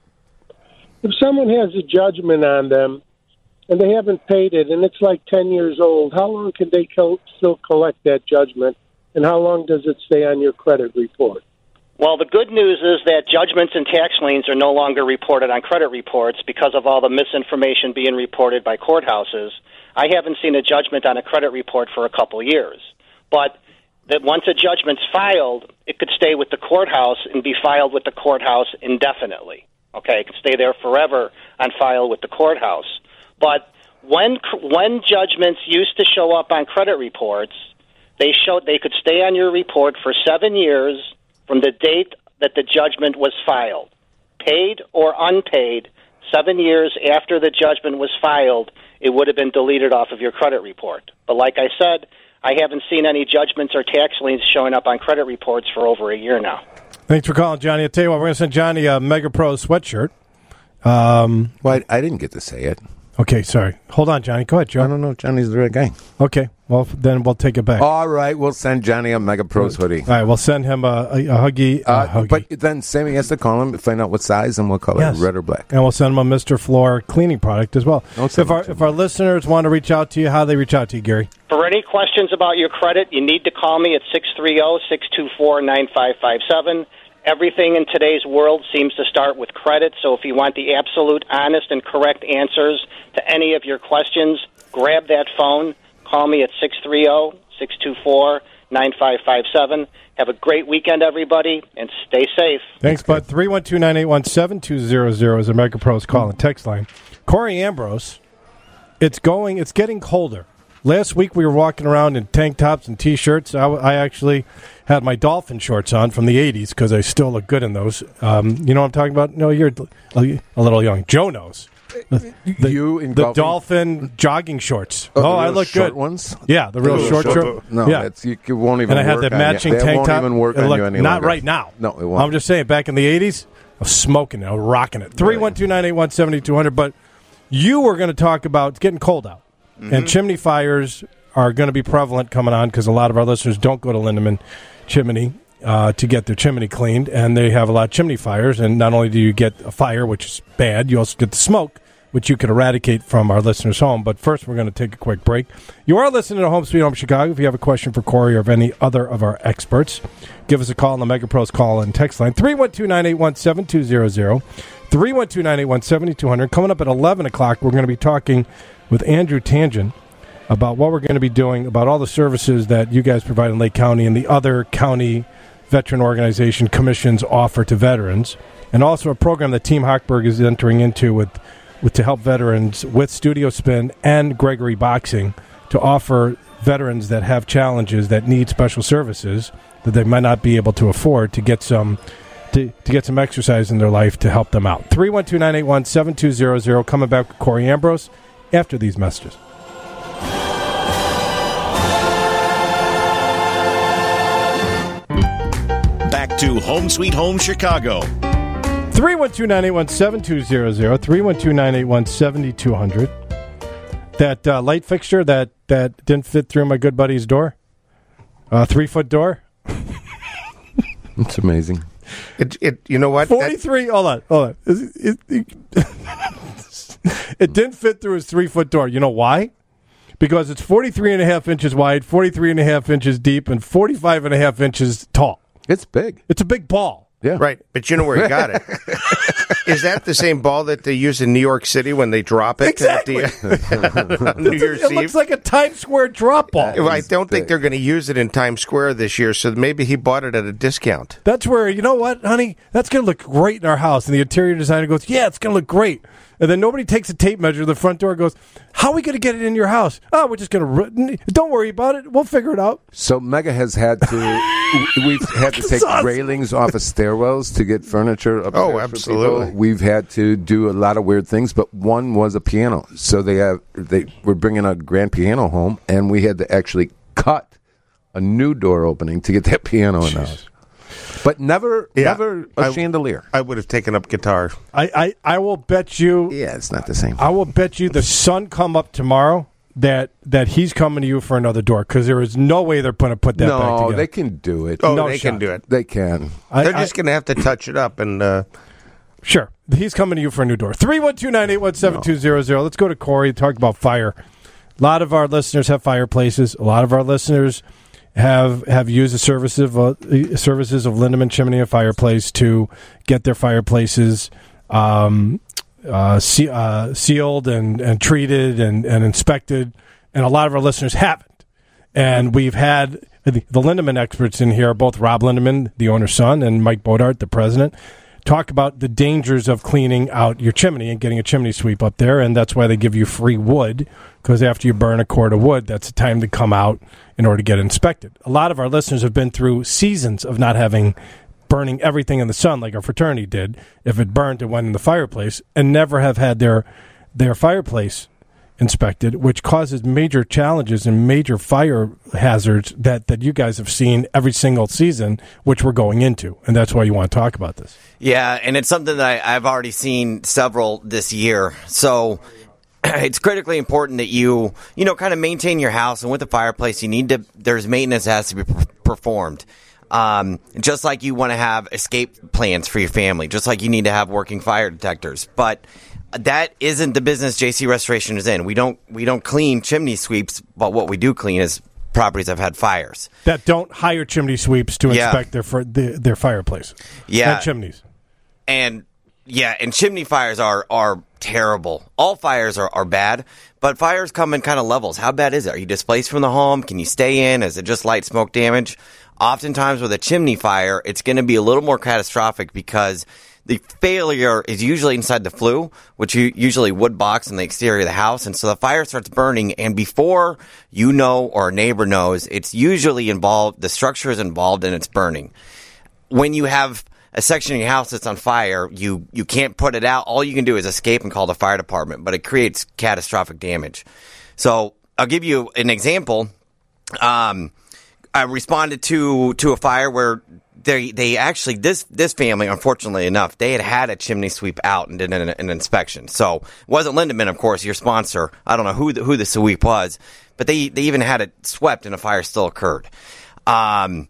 If someone has a judgment on them and they haven't paid it and it's like ten years old, how long can they co- still collect that judgment, and how long does it stay on your credit report? Well, the good news is that judgments and tax liens are no longer reported on credit reports because of all the misinformation being reported by courthouses. I haven't seen a judgment on a credit report for a couple years. But that once a judgment's filed, it could stay with the courthouse and be filed with the courthouse indefinitely. Okay, it could stay there forever on file with the courthouse. But when when judgments used to show up on credit reports, they showed they could stay on your report for seven years from the date that the judgment was filed. Paid or unpaid, seven years after the judgment was filed, it would have been deleted off of your credit report. But like I said, I haven't seen any judgments or tax liens showing up on credit reports for over a year now. Thanks for calling, Johnny. I'll tell you what, we're going to send Johnny a Mega Pro sweatshirt. Um, well, I, I didn't get to say it. Okay, sorry. Hold on, Johnny. Go ahead, Joe. I don't know. Johnny's the right guy. Okay, well, then we'll take it back. All right, we'll send Johnny a Mega Pros hoodie. All right, we'll send him a, a, a huggy. A Uh, huggy. but then Sammy has to call him, find out what size, and we'll call Yes. it red or black. And we'll send him a Mister Floor cleaning product as well. Don't send If our him to if our listeners want to reach out to you, how do they reach out to you, Gary? For any questions about your credit, you need to call me at six three zero, six two four, nine five five seven. Everything in today's world seems to start with credit, so if you want the absolute honest and correct answers to any of your questions, grab that phone, call me at six three zero, six two four, nine five five seven. Have a great weekend, everybody, and stay safe. Thanks, bud. three one two, nine eight one, seven two zero zero is America Pro's call and text line. Corey Ambrose, it's going, it's getting colder. Last week we were walking around in tank tops and T-shirts. I, I actually had my Dolphin shorts on from the eighties because I still look good in those. Um, you know what I'm talking about? No, you're a little young. Joe knows. The, you in the golfing? Dolphin jogging shorts. Oh, Oh, the I real look short good. ones? Yeah, the real The short, short- short. No, yeah. it's- you- it won't even And I had work that on you. matching That tank won't top. even work It on looked- you any Not longer. right now. No, it won't. I'm just saying, back in the eighties, I was smoking it. I was rocking it. three one two, nine eight one, seven two zero zero. But you were going to talk about it's getting cold out. And chimney fires are going to be prevalent coming on because a lot of our listeners don't go to Lindemann Chimney uh, to get their chimney cleaned, and they have a lot of chimney fires. And not only do you get a fire, which is bad, you also get the smoke, which you could eradicate from our listeners' home. But first, we're going to take a quick break. You are listening to Home Sweet Home Chicago. If you have a question for Corey or of any other of our experts, give us a call on the Mega Pros call and text line, three one two, nine eight one, seven two zero zero, three one two, nine eight one, seven two zero zero. Coming up at eleven o'clock, we're going to be talking with Andrew Tangent about what we're going to be doing about all the services that you guys provide in Lake County and the other county veteran organization commissions offer to veterans, and also a program that Team Hochberg is entering into with, with to help veterans with Studio Spin and Gregory Boxing to offer veterans that have challenges that need special services that they might not be able to afford to get some to, to get some exercise in their life to help them out. three one two, nine eight one, seven two zero zero. Coming back with Corey Ambrose after these messages. Back to Home Sweet Home Chicago. three one two, nine eight one, seven two zero zero, three one two, nine eight one, seven two zero zero. That uh, light fixture that, that didn't fit through my good buddy's door, uh, three-foot door. It's amazing. It, it, you know what? forty-three, hold on, hold on. It, it, it, it didn't fit through his three-foot door. You know why? Because it's forty-three and a half inches wide, forty-three and a half inches deep, and forty-five and a half inches tall. It's big. It's a big ball. Yeah. Right, but you know where he got it. Is that the same ball that they use in New York City when they drop it? Exactly. At the, on New Year's It Eve? looks like a Times Square drop ball. Well, I don't think they're going to use it in Times Square this year, so maybe he bought it at a discount. That's where, you know what, honey? That's going to look great in our house. And the interior designer goes, yeah, it's going to look great. And then nobody takes a tape measure to the front door and goes, how are we going to get it in your house? Oh, we're just going to, don't worry about it. We'll figure it out. So Mega has had to, we've had to take awesome. railings off of stairwells to get furniture upstairs. Oh, for absolutely. people. We've had to do a lot of weird things, but one was a piano. So they have, they were bringing a grand piano home, and we had to actually cut a new door opening to get that piano in the house. But never, Yeah. never a I- chandelier. I would have taken up guitar. I, I, I will bet you, Yeah, it's not the same. I will bet you the sun come up tomorrow that, that he's coming to you for another door because there is no way they're going to put that back No, together. they can do it. Oh, No they shot. can do it. They can. I- They're I- just going to have to touch it up. And uh, Sure. He's coming to you for a new door. three one two, nine eight one, seven two zero zero. Let's go to Corey to talk about fire. A lot of our listeners have fireplaces. A lot of our listeners have have used the services of, uh, services of Lindemann Chimney and Fireplace to get their fireplaces um, uh, se- uh, sealed and, and treated and, and inspected. And a lot of our listeners haven't. And we've had the, the Lindemann experts in here, both Rob Lindemann, the owner's son, and Mike Bodart, the president, talk about the dangers of cleaning out your chimney and getting a chimney sweep up there, and that's why they give you free wood, because after you burn a cord of wood, that's the time to come out in order to get inspected. A lot of our listeners have been through seasons of not having burning everything in the sun like our fraternity did. If it burned, it went in the fireplace, and never have had their their fireplace inspected, which causes major challenges and major fire hazards that, that you guys have seen every single season, which we're going into. And that's why you want to talk about this. Yeah, and it's something that I, I've already seen several this year. So it's critically important that you, you know, kind of maintain your house. And with the fireplace, you need to, there's maintenance that has to be per- performed. Um, just like you want to have escape plans for your family, just like you need to have working fire detectors. But that isn't the business J C Restoration is in. We don't, we don't clean chimney sweeps, but what we do clean is properties that have had fires. That don't hire chimney sweeps to Yeah. inspect their, fir- their, their fireplaces. Yeah. And chimneys. And yeah, and chimney fires are, are terrible. All fires are, are bad, but fires come in kind of levels. How bad is it? Are you displaced from the home? Can you stay in? Is it just light smoke damage? Oftentimes with a chimney fire, it's going to be a little more catastrophic because the failure is usually inside the flue, which you usually wood box in the exterior of the house. And so the fire starts burning. And before you know or a neighbor knows, it's usually involved, the structure is involved and it's burning. When you have a section of your house that's on fire, you, you can't put it out. All you can do is escape and call the fire department, but it creates catastrophic damage. So I'll give you an example. Um, I responded to, to a fire where they they actually, this this family, unfortunately enough, they had had a chimney sweep out and did an, an inspection. So it wasn't Lindemann, of course, your sponsor. I don't know who the, who the sweep was, but they, they even had it swept and a fire still occurred. Um,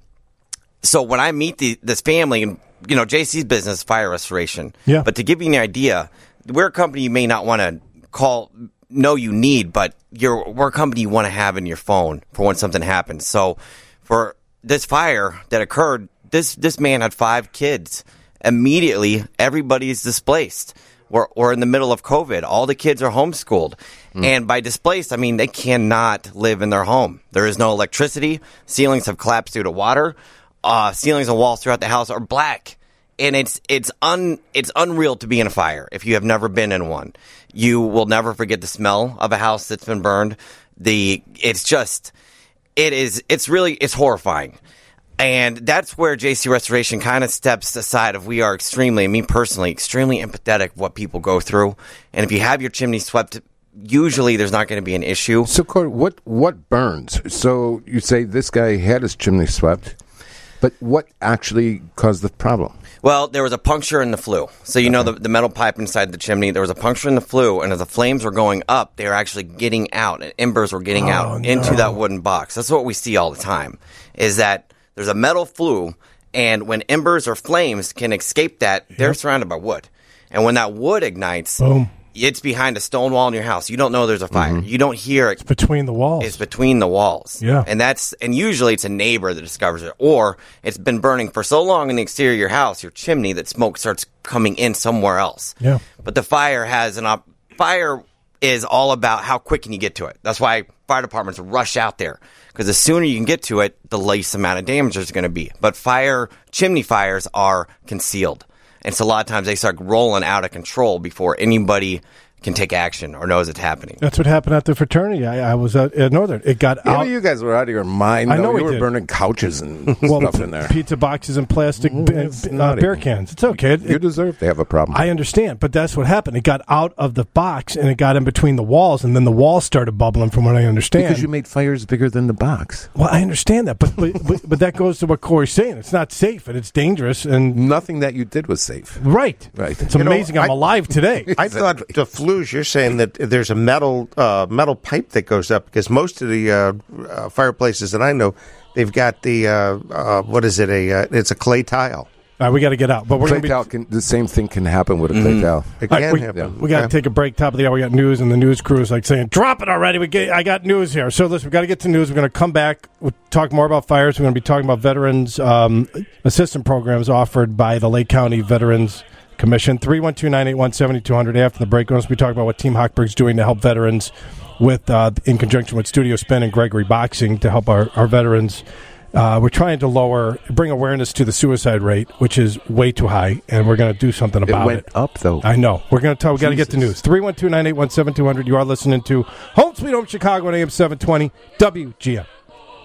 so when I meet the, this family, and you know, J C's business, fire restoration. Yeah. But to give you an idea, we're a company you may not want to call, know you need, but you're, we're a company you want to have in your phone for when something happens. So for this fire that occurred, this this man had five kids. Immediately, everybody's displaced. We're, we're in the middle of COVID. All the kids are homeschooled. Mm. And by displaced, I mean they cannot live in their home. There is no electricity. Ceilings have collapsed due to water. Uh, ceilings and walls throughout the house are black. And it's it's un it's unreal to be in a fire if you have never been in one. You will never forget the smell of a house that's been burned. The it's just it is it's really it's horrifying. And that's where J C Restoration kind of steps aside of we are extremely, me personally, extremely empathetic of what people go through. And if you have your chimney swept, usually there's not going to be an issue. So, Corey, what, what burns? So you say this guy had his chimney swept, but what actually caused the problem? Well, there was a puncture in the flue. So you know the, the metal pipe inside the chimney, there was a puncture in the flue, and as the flames were going up, they were actually getting out, and embers were getting Oh, out no. into that wooden box. That's what we see all the time, is that there's a metal flue, and when embers or flames can escape that, they're surrounded by wood. And when that wood ignites, Boom. it's behind a stone wall in your house. You don't know there's a fire. Mm-hmm. You don't hear it. It's between the walls. It's between the walls. Yeah. And that's and usually it's a neighbor that discovers it. Or it's been burning for so long in the exterior of your house, your chimney, that smoke starts coming in somewhere else. Yeah. But the fire has an op- fire is all about how quick can you get to it. That's why fire departments rush out there. Because the sooner you can get to it, the least amount of damage there's going to be. But fire, chimney fires are concealed. And so a lot of times they start rolling out of control before anybody can take action or knows it's happening. That's what happened at the fraternity. I, I was at, at Northern. It got Yeah, out. but you guys were out of your mind. I know though. we You were did. burning couches and well, stuff in there. Pizza boxes and plastic Mm, b- it's uh, not beer even- cans. It's okay. It- You deserve to have a problem. I understand, but that's what happened. It got out of the box and it got in between the walls, and then the walls started bubbling. From what I understand, because you made fires bigger than the box. well, I understand that, but but, but but that goes to what Corey's saying. It's not safe and it's dangerous, and Nothing that you did was safe. right, Right. It's You know, amazing I'm I- alive today. I thought the flues. You're saying that there's a metal uh, metal pipe that goes up because most of the uh, uh, fireplaces that I know, they've got the uh, uh, what is it? A uh, it's a clay tile. All right, we got to get out, but we're Clay going to be. towel can, the same thing can happen with a clay towel. It All can right, we, happen. we got to Okay. take a break. Top of the hour, we got news, and the news crew is like saying, "Drop it already." We get, I got news here. So listen, we got to get to news. We're going to come back. We'll talk more about fires. We're going to be talking about veterans um, assistance programs offered by the Lake County Veterans Commission. three one two, nine eight one, seven two zero zero. After the break, we're going to be talking about what Team Hochberg's doing to help veterans with, uh, in conjunction with Studio Spin and Gregory Boxing, to help our, our veterans. Uh, we're trying to lower, bring awareness to the suicide rate, which is way too high, and we're going to do something It about went it. up, though. I know. We're going to tell. We got to get the news. three one two, nine eight one, seven two zero zero. You are listening to Home Sweet Home Chicago on A M seven twenty W G M.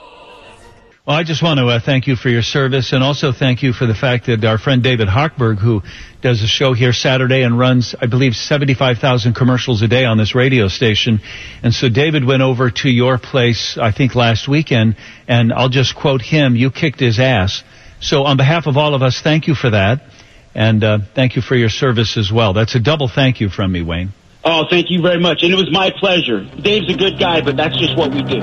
Well, I just want to uh, thank you for your service, and also thank you for the fact that our friend David Hochberg, who does a show here Saturday and runs, I believe, seventy-five thousand commercials a day on this radio station. And so David went over to your place, I think, last weekend, and I'll just quote him, "You kicked his ass." So on behalf of all of us, thank you for that, and uh, thank you for your service as well. That's a double thank you from me, Wayne. Oh, thank you very much. And it was my pleasure. Dave's a good guy, but that's just what we do.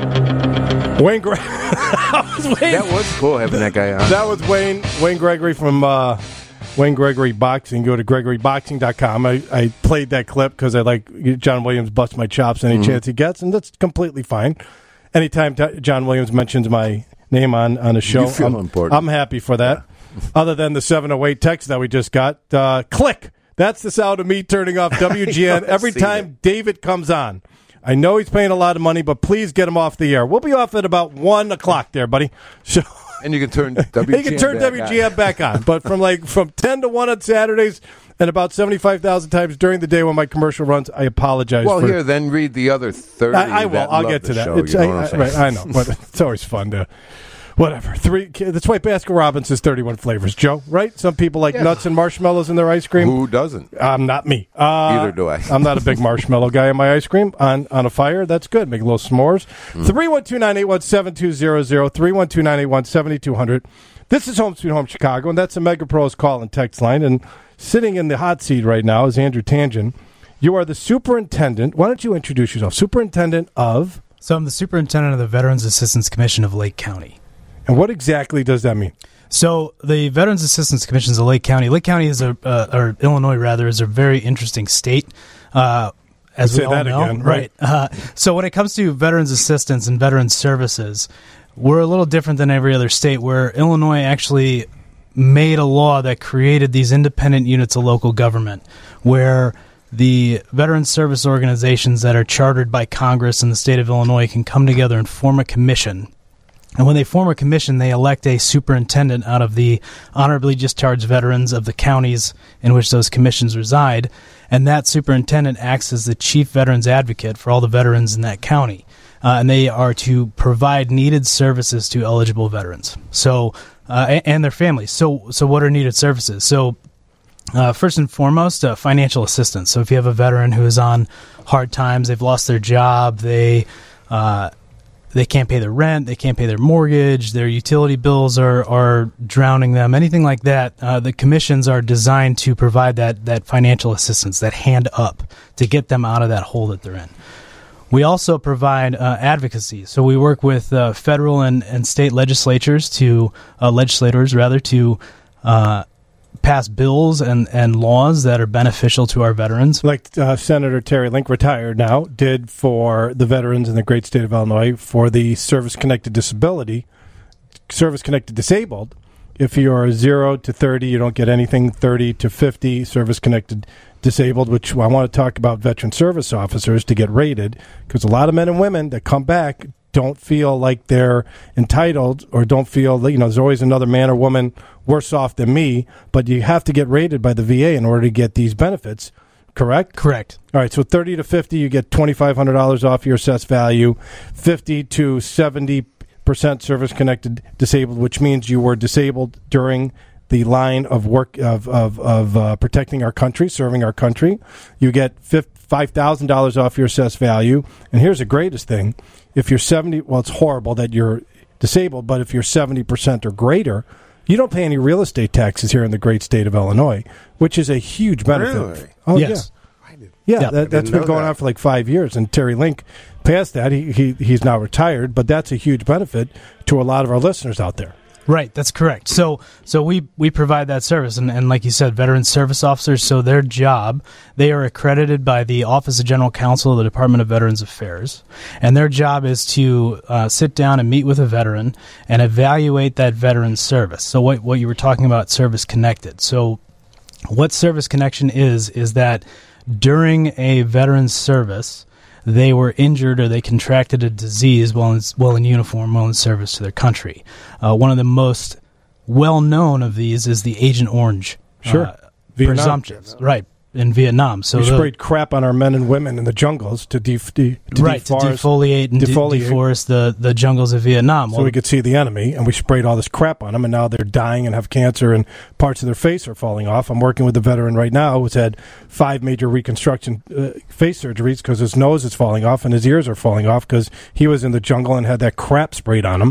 Wayne Gregory. that, was Wayne. that was cool having that guy on. That was Wayne Wayne Gregory from uh, Wayne Gregory Boxing. Go to gregory boxing dot com. I, I played that clip because I like John Williams bust my chops any mm-hmm. chance he gets, and that's completely fine. Anytime t- John Williams mentions my name on, on a show, you feel I'm, important. I'm happy for that. Yeah. Other than the seven oh eight text that we just got. Uh, click. That's the sound of me turning off W G N every time it. David comes on. I know he's paying a lot of money, but please get him off the air. We'll be off at about one o'clock there, buddy. So and you can turn W G N you can turn back W G N on. back on. But from like from ten to one on Saturdays and about seventy-five thousand times during the day when my commercial runs, I apologize. Well, for here, then read the other thirty. I, I will. That I'll love get to the that. Show, It's, you know I, what I, I'm right, I know, but it's always fun to. Whatever. Three. That's why Baskin Robbins is thirty-one flavors, Joe, right? Some people like yeah. nuts and marshmallows in their ice cream. Who doesn't? Um, not me. Uh, Neither do I. I'm not a big marshmallow guy in my ice cream. On on a fire, that's good. Make a little s'mores. three one two, nine eight one, seven two zero zero, three one two, nine eight one, seven two zero zero. This is Home Sweet Home Chicago, and that's the MegaPro's call and text line. And sitting in the hot seat right now is Andrew Tangent. You are the superintendent. Why don't you introduce yourself? Superintendent of? So I'm the superintendent of the Veterans Assistance Commission of Lake County. And what exactly does that mean? So the Veterans Assistance Commissions of Lake County, Lake County is a, uh, or Illinois rather, is a very interesting state. Uh, as Say we all that know, again, right? right. Uh, so when it comes to veterans assistance and veterans services, we're a little different than every other state. Where Illinois actually made a law that created these independent units of local government, where the veterans service organizations that are chartered by Congress in the state of Illinois can come together and form a commission. And when they form a commission, they elect a superintendent out of the honorably discharged veterans of the counties in which those commissions reside. And that superintendent acts as the chief veterans advocate for all the veterans in that county. Uh, and they are to provide needed services to eligible veterans. So, uh, and, and their families. So, so what are needed services? So, uh, first and foremost, uh, financial assistance. So if you have a veteran who is on hard times, they've lost their job, they, uh, They can't pay their rent, they can't pay their mortgage, their utility bills are, are drowning them, anything like that. Uh, the commissions are designed to provide that, that financial assistance, that hand up, to get them out of that hole that they're in. We also provide uh, advocacy. So we work with uh, federal and, and state legislatures to, uh, legislators rather, to uh, pass bills and, and laws that are beneficial to our veterans. Like uh, Senator Terry Link, retired now, did for the veterans in the great state of Illinois for the service-connected disability, service-connected disabled. If you're zero to thirty, you don't get anything. thirty to fifty, service-connected disabled, which I want to talk about veteran service officers to get rated, because a lot of men and women that come back don't feel like they're entitled, or don't feel, you know, there's always another man or woman worse off than me, but you have to get rated by the V A in order to get these benefits, correct? Correct. All right, so thirty to fifty, you get twenty-five hundred dollars off your assessed value, fifty to seventy percent service-connected disabled, which means you were disabled during the line of work of, of, of uh, protecting our country, serving our country. You get five thousand dollars off your assessed value. And here's the greatest thing. If you're seventy, well, it's horrible that you're disabled, but if you're seventy percent or greater, you don't pay any real estate taxes here in the great state of Illinois, which is a huge benefit. Really? Oh, yes. yeah. Yeah, yeah. that, that's been going that. on for like five years. And Terry Link passed that. He, he He's now retired, but that's a huge benefit to a lot of our listeners out there. Right, that's correct. So so we, we provide that service, and, and like you said, veteran service officers, so their job, they are accredited by the Office of General Counsel of the Department of Veterans Affairs, and their job is to uh, sit down and meet with a veteran and evaluate that veteran's service. So what, what you were talking about, service connected. So what service connection is, is that during a veteran's service, they were injured or they contracted a disease while in, while in uniform, while in service to their country. Uh, one of the most well-known of these is the Agent Orange sure. uh, presumptions, right, in Vietnam. So we the, sprayed crap on our men and women in the jungles to, def, de, to right, deforest, to defoliate and defoliate. De- deforest the, the jungles of Vietnam. So well, we could see the enemy, and we sprayed all this crap on them, and now they're dying and have cancer, and parts of their face are falling off. I'm working with a veteran right now who's had five major reconstruction uh, face surgeries because his nose is falling off and his ears are falling off because he was in the jungle and had that crap sprayed on him.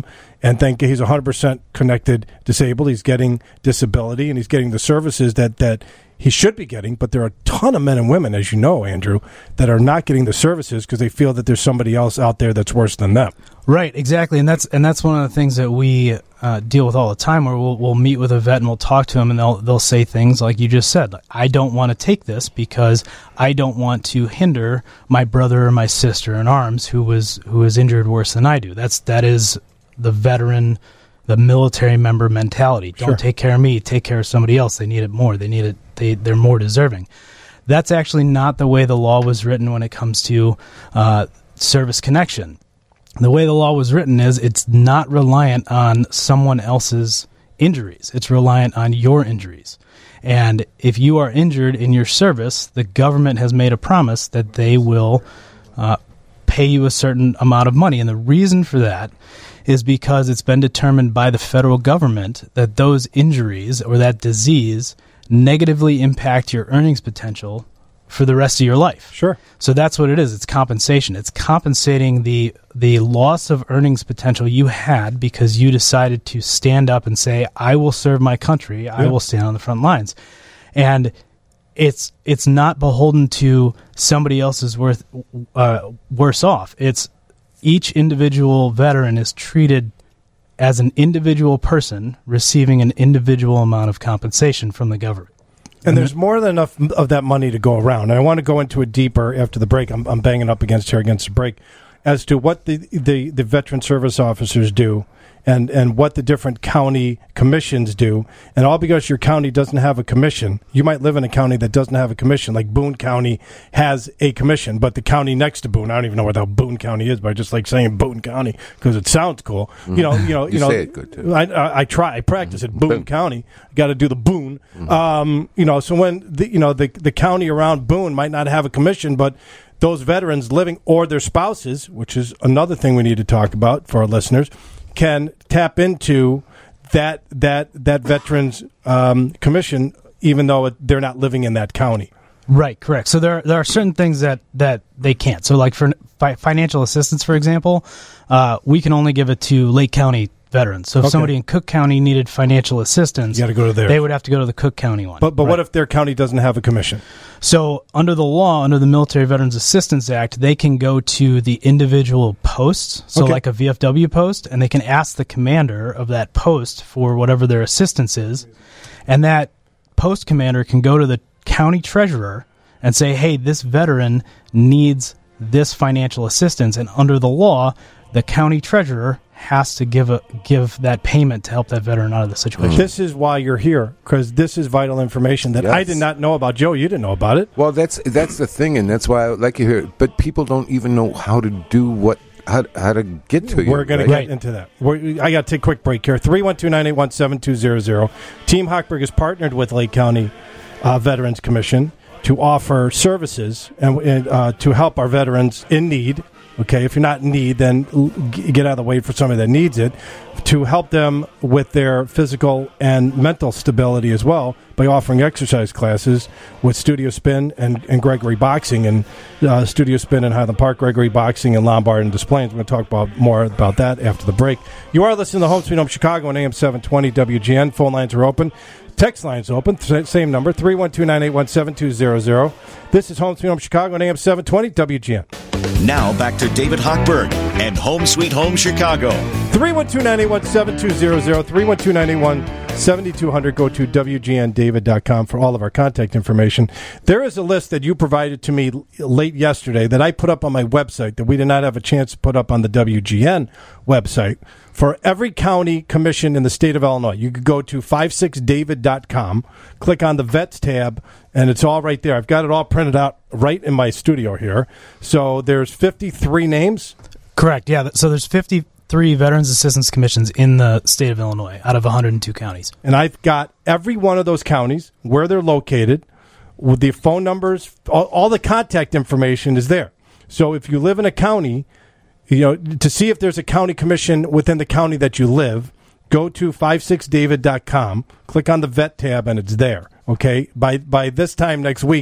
and thank he's one hundred percent connected disabled. He's getting disability, and he's getting the services that, that he should be getting. But there are a ton of men and women, as you know, Andrew, that are not getting the services because they feel that there's somebody else out there that's worse than them. Right, exactly, and that's and that's one of the things that we uh, deal with all the time. Where we'll we'll meet with a vet and we'll talk to him, and they'll they'll say things like you just said. Like, I don't want to take this because I don't want to hinder my brother or my sister in arms who was who was injured worse than I do. That's that is the veteran, the military member mentality. Don't Sure. take care of me, take care of somebody else. They need it more. They need it. They they're more deserving. That's actually not the way the law was written when it comes to uh, service connection. The way the law was written is it's not reliant on someone else's injuries. It's reliant on your injuries. And if you are injured in your service, the government has made a promise that they will uh, pay you a certain amount of money. And the reason for that is because it's been determined by the federal government that those injuries or that disease negatively impact your earnings potential for the rest of your life. Sure. So that's what it is. It's compensation. It's compensating the the loss of earnings potential you had because you decided to stand up and say, I will serve my country. Yeah. I will stand on the front lines. And it's it's not beholden to somebody else's worth uh, worse off. It's each individual veteran is treated as an individual person receiving an individual amount of compensation from the government. And there's more than enough of that money to go around. And I want to go into it deeper after the break. I'm, I'm banging up against here against the break as to what the, the, the veteran service officers do and, and what the different county commissions do. And all because your county doesn't have a commission. You might live in a county that doesn't have a commission, like Boone County has a commission, but the county next to Boone, I don't even know where the Boone County is, but I just like saying Boone County because it sounds cool. Mm-hmm. You know, you know, you, you know. say it good too. I, I, I try. I practice mm-hmm. it. Boone, Boone County. Got to do the Boone. Mm-hmm. Um, you know, so when the you know the the county around Boone might not have a commission, but those veterans living or their spouses, which is another thing we need to talk about for our listeners, can tap into that that that veterans um, commission, even though it, they're not living in that county. Right, correct. So there there are certain things that, that they can't. So like for fi- financial assistance, for example, uh, we can only give it to Lake County veterans. So if Okay. somebody in Cook County needed financial assistance, You gotta go to there. they would have to go to the Cook County one. But but Right. what if their county doesn't have a commission? So under the law, under the Military Veterans Assistance Act, they can go to the individual posts, so Okay. like a V F W post, and they can ask the commander of that post for whatever their assistance is, and that post commander can go to the county treasurer and say, hey, this veteran needs this financial assistance, and under the law, the county treasurer has to give a give that payment to help that veteran out of the situation. This is why you're here, because this is vital information that I Yes. did not know about. Joe, you didn't know about it. Well, that's that's the thing, and that's why I would like you here. But people don't even know how to do what how how to get to you. We're going right? to get into that. We're, I got to take a quick break here. three one two, nine eight one, seven two zero zero. Team Hochberg is partnered with Lake County uh, Veterans Commission to offer services and, and uh, to help our veterans in need. Okay, if you're not in need, then l- g- get out of the way for somebody that needs it, to help them with their physical and mental stability as well by offering exercise classes with Studio Spin and, and Gregory Boxing, and uh, Studio Spin in Highland Park, Gregory Boxing in Lombard and Des Plaines. We're going to talk about more about that after the break. You are listening to Home Sweet Home Chicago on A M seven twenty W G N. Phone lines are open. Text lines open. Th- same number, three one two, nine eight one, seven two zero zero. This is Home Sweet Home Chicago on A M seven twenty W G N. Now back to David Hochberg and Home Sweet Home Chicago. three one two, nine eight one, seven two zero zero, three one two, nine eight one, seven two zero zero. Go to W G N David dot com for all of our contact information. There is a list that you provided to me l- late yesterday that I put up on my website that we did not have a chance to put up on the W G N website for every county commission in the state of Illinois. You could go to five six david dot com, click on the Vets tab, and it's all right there. I've got it all printed out right in my studio here. So there's fifty-three names. Correct, yeah. So there's fifty-three Veterans Assistance Commissions in the state of Illinois out of one hundred two counties. And I've got every one of those counties, where they're located, with the phone numbers, all, all the contact information is there. So if you live in a county, you know, to see if there's a county commission within the county that you live, go to five six david dot com, click on the Vet tab, and it's there. Okay? By by this time next week,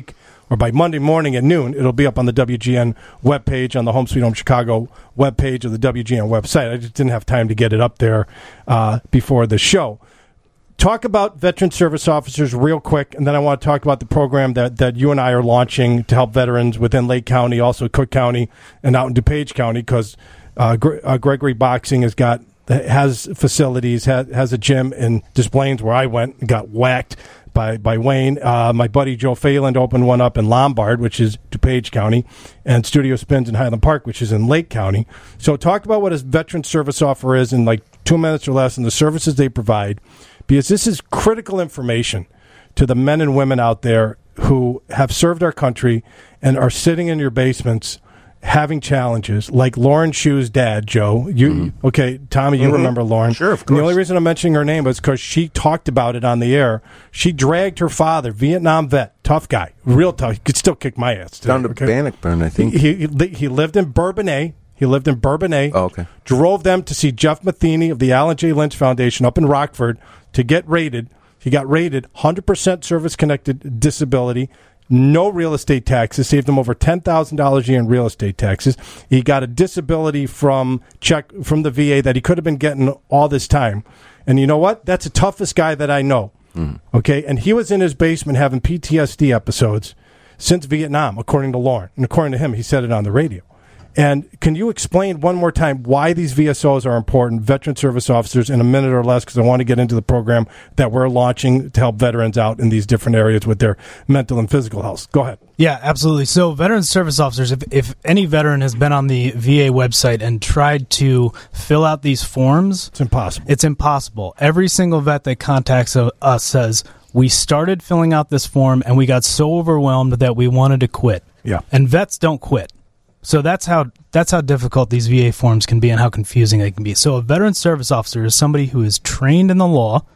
or by Monday morning at noon, it'll be up on the W G N webpage, on the Home Sweet Home Chicago webpage of the W G N website. I just didn't have time to get it up there uh, before the show. Talk about veteran service officers real quick, and then I want to talk about the program that, that you and I are launching to help veterans within Lake County, also Cook County, and out in DuPage County, because uh, Gre- uh, Gregory Boxing has got has facilities, has, has a gym in Des Plaines where I went and got whacked by, by Wayne. Uh, my buddy Joe Phelan opened one up in Lombard, which is DuPage County, and Studio Spins in Highland Park, which is in Lake County. So talk about what a veteran service offer is in like two minutes or less, and the services they provide, because this is critical information to the men and women out there who have served our country and are sitting in your basements having challenges, like Lauren Shue's dad, Joe. You mm-hmm. Okay, Tommy, you mm-hmm. remember Lauren. Sure, of course. And the only reason I'm mentioning her name is because she talked about it on the air. She dragged her father, Vietnam vet, tough guy, real tough. He could still kick my ass today. Down to okay? Bannockburn, I think. He, he, he lived in Bourbonnais. He lived in Bourbonnais. Oh, okay. Drove them to see Jeff Matheny of the Alan J. Lynch Foundation up in Rockford to get rated. He got rated one hundred percent service-connected disability, no real estate taxes, saved him over ten thousand dollars a year in real estate taxes. He got a disability from check from the V A that he could have been getting all this time. And you know what? That's the toughest guy that I know. Mm. Okay? And he was in his basement having P T S D episodes since Vietnam, according to Lauren. And according to him, he said it on the radio. And can you explain one more time why these V S Os are important, veteran service officers, in a minute or less, because I want to get into the program that we're launching to help veterans out in these different areas with their mental and physical health. Go ahead. Yeah, absolutely. So veteran service officers, if, if any veteran has been on the V A website and tried to fill out these forms, it's impossible. It's impossible. Every single vet that contacts us says, we started filling out this form and we got so overwhelmed that we wanted to quit. Yeah. And vets don't quit. So that's how that's how difficult these V A forms can be and how confusing they can be. So a veteran service officer is somebody who is trained in the law,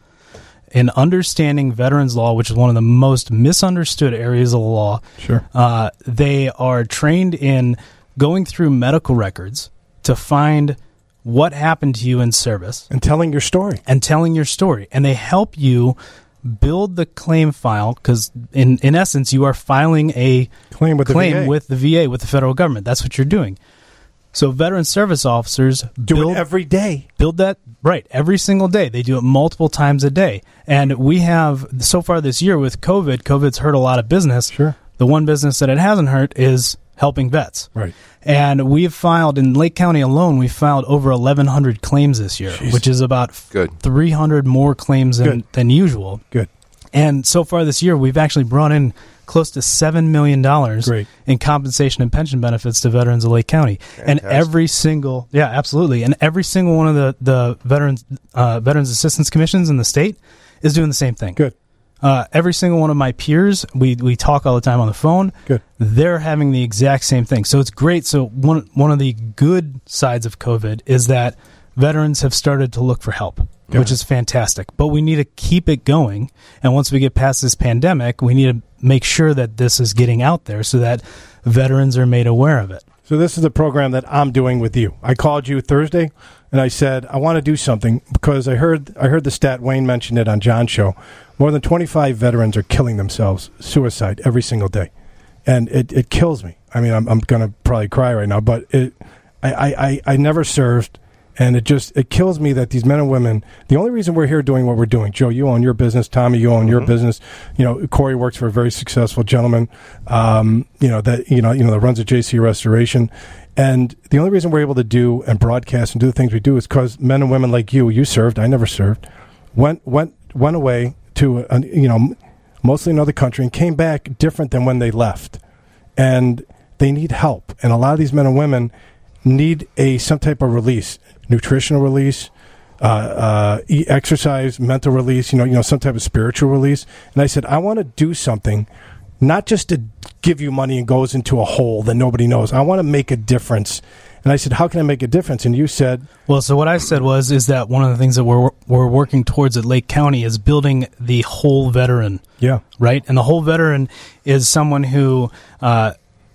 in understanding veterans law, which is one of the most misunderstood areas of the law. Sure. Uh, they are trained in going through medical records to find what happened to you in service. And telling your story. And telling your story. And they help you build the claim file, because in, in essence, you are filing a claim, with, claim the with the V A, with the federal government. That's what you're doing. So veteran service officers do build, it every day. Build that, right, every single day. They do it multiple times a day. And we have, so far this year with COVID, COVID's hurt a lot of business. Sure. The one business that it hasn't hurt is helping vets. Right. And we've filed, in Lake County alone, we filed over eleven hundred claims this year, Jeez. which is about Good. three hundred more claims than, than usual. Good. And so far this year, we've actually brought in close to seven million dollars Great. in compensation and pension benefits to veterans of Lake County. Fantastic. And every single, yeah, absolutely. And every single one of the, the veterans, uh, veterans assistance commissions in the state is doing the same thing. Good. Uh, every single one of my peers, we, we talk all the time on the phone. Good. They're having the exact same thing. So it's great. So one, one of the good sides of COVID is that veterans have started to look for help, Got which it. is fantastic. But we need to keep it going. And once we get past this pandemic, we need to make sure that this is getting out there so that veterans are made aware of it. So this is the program that I'm doing with you. I called you Thursday, and I said, I want to do something because I heard I heard the stat, Wayne mentioned it on John's show. More than twenty-five veterans are killing themselves, suicide, every single day. And it, it kills me. I mean, I'm, I'm going to probably cry right now, but it, I, I, I never served. And it just, it kills me that these men and women, the only reason we're here doing what we're doing, Joe, you own your business, Tommy, you own mm-hmm. your business, you know, Corey works for a very successful gentleman, um, you know, that, you know, you know, that runs a J C Restoration. And the only reason we're able to do and broadcast and do the things we do is because men and women like you, you served, I never served, went, went, went away to, a, you know, mostly another country and came back different than when they left. And they need help. And a lot of these men and women need a, some type of release. Nutritional release, uh, uh, exercise, mental release, you know, you know, some type of spiritual release. And I said, I want to do something, not just to give you money and goes into a hole that nobody knows. I want to make a difference. And I said, how can I make a difference? And you said, well, so what I said was, is that one of the things that we're we're working towards at Lake County is building the whole veteran. Yeah. Right. And the whole veteran is someone who uh,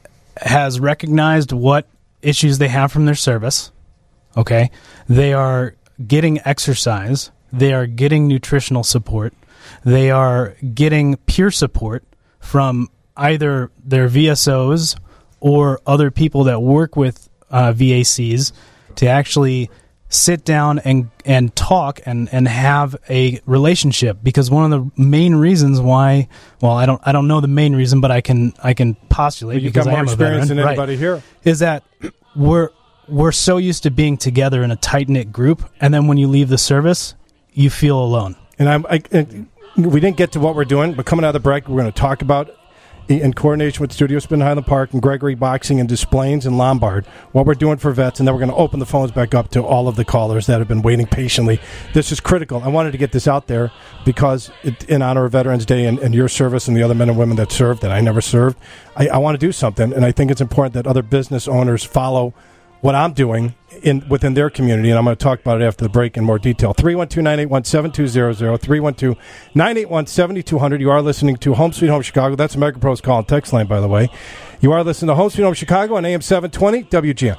has recognized what issues they have from their service. Okay, they are getting exercise, they are getting nutritional support, they are getting peer support from either their V S Os or other people that work with uh, V A Cs to actually sit down and and talk and, and have a relationship, because one of the main reasons why, well, I don't I don't know the main reason, but I can I can postulate, you because got I more am a experience veteran, than anybody right, here, is that we're we're so used to being together in a tight knit group, and then when you leave the service, you feel alone. And I'm I, and we didn't get to what we're doing, but coming out of the break, we're going to talk about, in coordination with Studio Spin Highland Park and Gregory Boxing and Des Plaines and Lombard, what we're doing for vets, and then we're going to open the phones back up to all of the callers that have been waiting patiently. This is critical. I wanted to get this out there because it, in honor of Veterans Day and, and your service and the other men and women that served, that I never served, I, I want to do something, and I think it's important that other business owners follow what I'm doing in within their community, and I'm going to talk about it after the break in more detail. three one two, nine eight one, seven two zero zero, three one two, nine eight one, seven two zero zero. You are listening to Home Sweet Home Chicago. That's American Pro's call and text line, by the way. You are listening to Home Sweet Home Chicago on A M seven twenty W G N.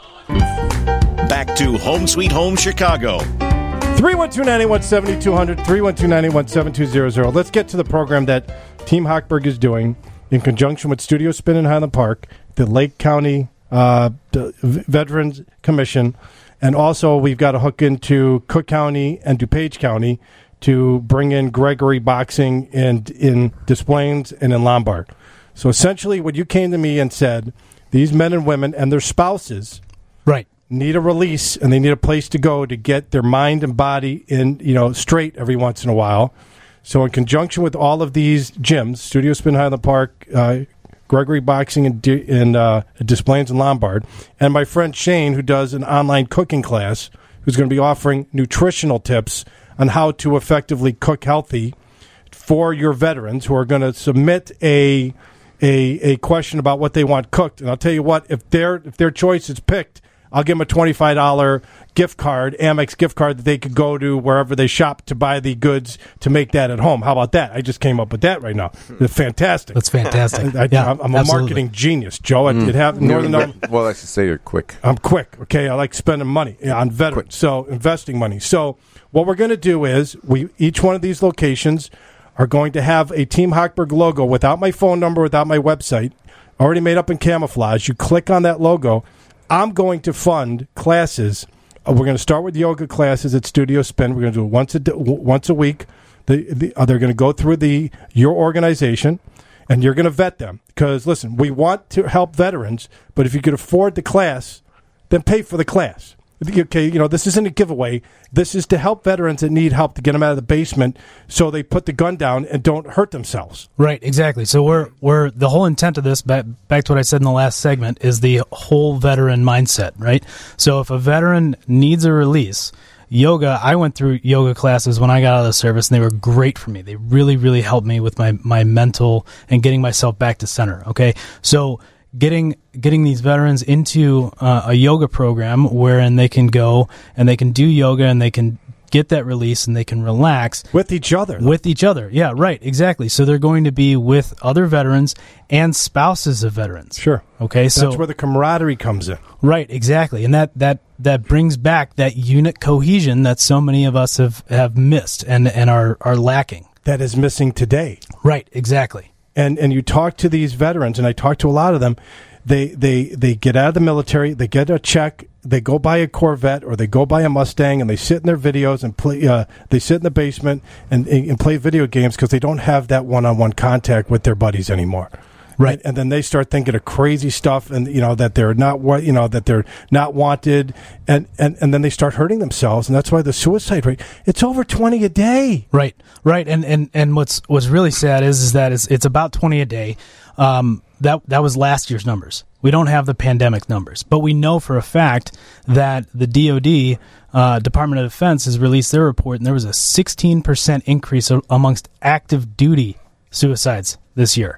Back to Home Sweet Home Chicago. three one two, nine eight one, seven two zero zero, three one two, nine eight one, seven two zero zero. Let's get to the program that Team Hochberg is doing in conjunction with Studio Spin in Highland Park, the Lake County Uh, the Veterans Commission, and also we've got to hook into Cook County and DuPage County to bring in Gregory Boxing and in Des Plaines and in Lombard. So essentially what you came to me and said, these men and women and their spouses right need a release, and they need a place to go to get their mind and body in, you know, straight every once in a while. So in conjunction with all of these gyms, Studio Spin Highland Park, uh, Gregory Boxing in, D- in uh, Des Plaines and Lombard, and my friend Shane, who does an online cooking class, who's going to be offering nutritional tips on how to effectively cook healthy for your veterans who are going to submit a, a a question about what they want cooked. And I'll tell you what, if their if their choice is picked, I'll give them a twenty-five dollars gift card, Amex gift card, that they could go to wherever they shop to buy the goods to make that at home. How about that? I just came up with that right now. It's fantastic. That's fantastic. I, yeah, I'm, I'm absolutely. a marketing genius, Joe. It, Mm. it have, Northern You're- well, I should say you're quick. I'm quick, okay? I like spending money on veterans, so investing money. So what we're going to do is we each one of these locations are going to have a Team Hochberg logo without my phone number, without my website, already made up in camouflage. You click on that logo. I'm going to fund classes. Uh, we're going to start with yoga classes at Studio Spin. We're going to do it once a d- w- once a week. The, the, uh, they're going to go through the your organization, and you're going to vet them. Because, listen, we want to help veterans, but if you could afford the class, then pay for the class. Okay, you know, this isn't a giveaway. This is to help veterans that need help to get them out of the basement so they put the gun down and don't hurt themselves. Right, exactly. So we're we're the whole intent of this, back, back to what I said in the last segment, is the whole veteran mindset, right? So if a veteran needs a release, yoga, I went through yoga classes when I got out of the service, and they were great for me. They really, really helped me with my, my mental and getting myself back to center, okay? So getting getting these veterans into uh, a yoga program wherein they can go and they can do yoga and they can get that release and they can relax with each other. With each other, yeah, right, exactly. So they're going to be with other veterans and spouses of veterans. Sure. Okay, That's so where the camaraderie comes in. Right, exactly, and that that that brings back that unit cohesion that so many of us have, have missed and and are are lacking. That is missing today. Right, exactly. And and you talk to these veterans, and I talk to a lot of them. They they they get out of the military, they get a check, they go buy a Corvette or they go buy a Mustang, and they sit in their videos and play. Uh, they sit in the basement and and play video games because they don't have that one-on-one contact with their buddies anymore. Right, and then they start thinking of crazy stuff, and you know that they're not what you know that they're not wanted, and, and, and then they start hurting themselves, and that's why the suicide rate it's over twenty a day. Right, right, and and, and what's what's really sad is is that it's, it's about twenty a day. Um, that that was last year's numbers. We don't have the pandemic numbers, but we know for a fact that the D O D, uh, Department of Defense, has released their report, and there was a sixteen percent increase amongst active duty suicides this year.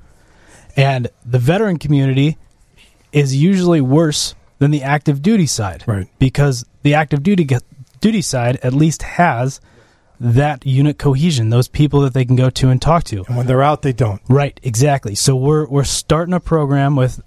And the veteran community is usually worse than the active duty side. Right. Because the active duty duty side at least has that unit cohesion, those people that they can go to and talk to. And when they're out, they don't. Right, exactly. So we're we're starting a program with, with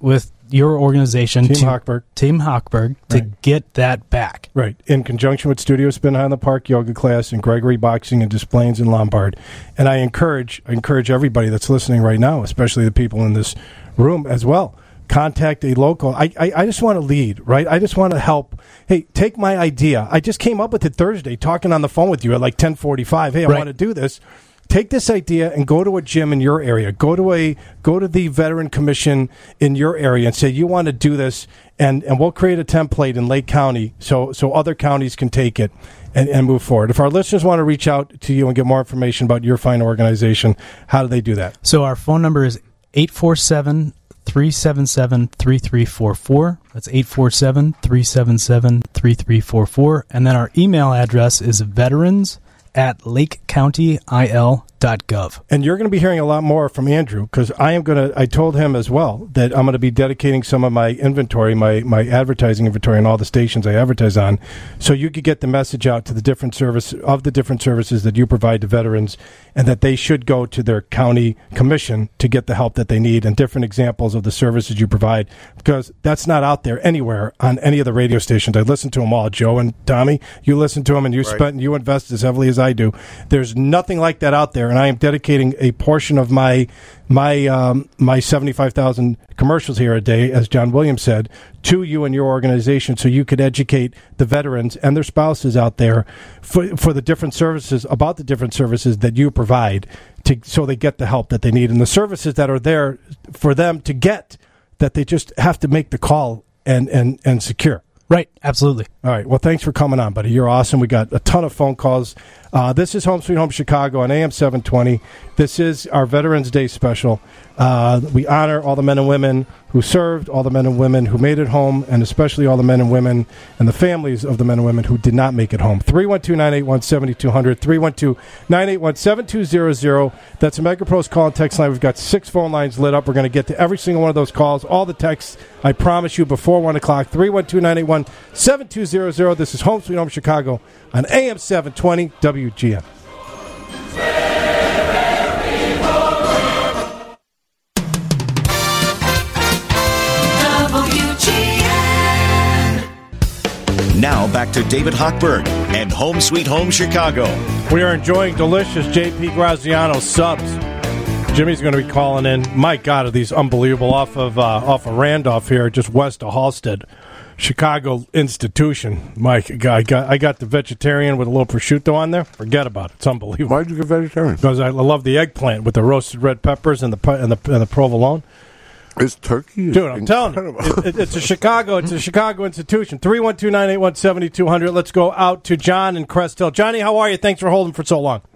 your organization, Team to, Hochberg. Team Hochberg, to Right. get that back. Right, in conjunction with Studio Spin High in the Park yoga class and Gregory Boxing and Des Plaines and Lombard. And I encourage, I encourage everybody that's listening right now, especially the people in this room as well, contact a local. I, I, I just want to lead, right? I just want to help. Hey, take my idea. I just came up with it Thursday, talking on the phone with you at like ten forty-five. Hey, I Right. want to do this. Take this idea and go to a gym in your area. Go to a go to the Veteran Commission in your area and say you want to do this, and, and we'll create a template in Lake County so so other counties can take it and, and move forward. If our listeners want to reach out to you and get more information about your fine organization, how do they do that? So our phone number is eight four seven, three seven seven, three three four four. That's eight four seven, three seven seven, three three four four. And then our email address is veterans at lake county I L dot gov. And you're going to be hearing a lot more from Andrew, because I am going to, I told him as well that I'm going to be dedicating some of my inventory, my, my advertising inventory on all the stations I advertise on, so you could get the message out to the different service of the different services that you provide to veterans, and that they should go to their county commission to get the help that they need, and different examples of the services you provide, because that's not out there anywhere on any of the radio stations. I listen to them all. Joe and Tommy, you listen to them, and you Right. spent, you invest as heavily as I do. There's nothing like that out there. And I am dedicating a portion of my my um, my seventy-five thousand commercials here a day, as John Williams said, to you and your organization, so you could educate the veterans and their spouses out there for for the different services, about the different services that you provide, to so they get the help that they need, and the services that are there for them to get, that they just have to make the call and and and secure. Right, absolutely. All right. Well, thanks for coming on, buddy. You're awesome. We got a ton of phone calls. Uh, this is Home Sweet Home Chicago on A M seven twenty. This is our Veterans Day special. Uh, we honor all the men and women who served, all the men and women who made it home, and especially all the men and women and the families of the men and women who did not make it home. three one two, nine eight one, seven two zero zero, three one two, nine eight one, seven two zero zero. That's a MegaPros call and text line. We've got six phone lines lit up. We're going to get to every single one of those calls, all the texts, I promise you, before one o'clock. three one two, nine eight one, seven two zero zero. This is Home Sweet Home Chicago on A M seven twenty W G N. Now back to David Hochberg and Home Sweet Home Chicago. We are enjoying delicious J P Graziano subs. Jimmy's going to be calling in. My God, are these unbelievable, off of uh, off of Randolph here, just west of Halstead. Chicago institution. Mike, I got I got the vegetarian with a little prosciutto on there. Forget about it. It's unbelievable. Why'd you get vegetarian? Because I love the eggplant with the roasted red peppers and the pu- and the and the provolone. It's turkey. Dude, I'm telling you, it, it, it's a Chicago. It's a Chicago institution. three one two, nine eight one, seven two zero zero. Let's go out to John in Crest Hill. Johnny, how are you? Thanks for holding for so long.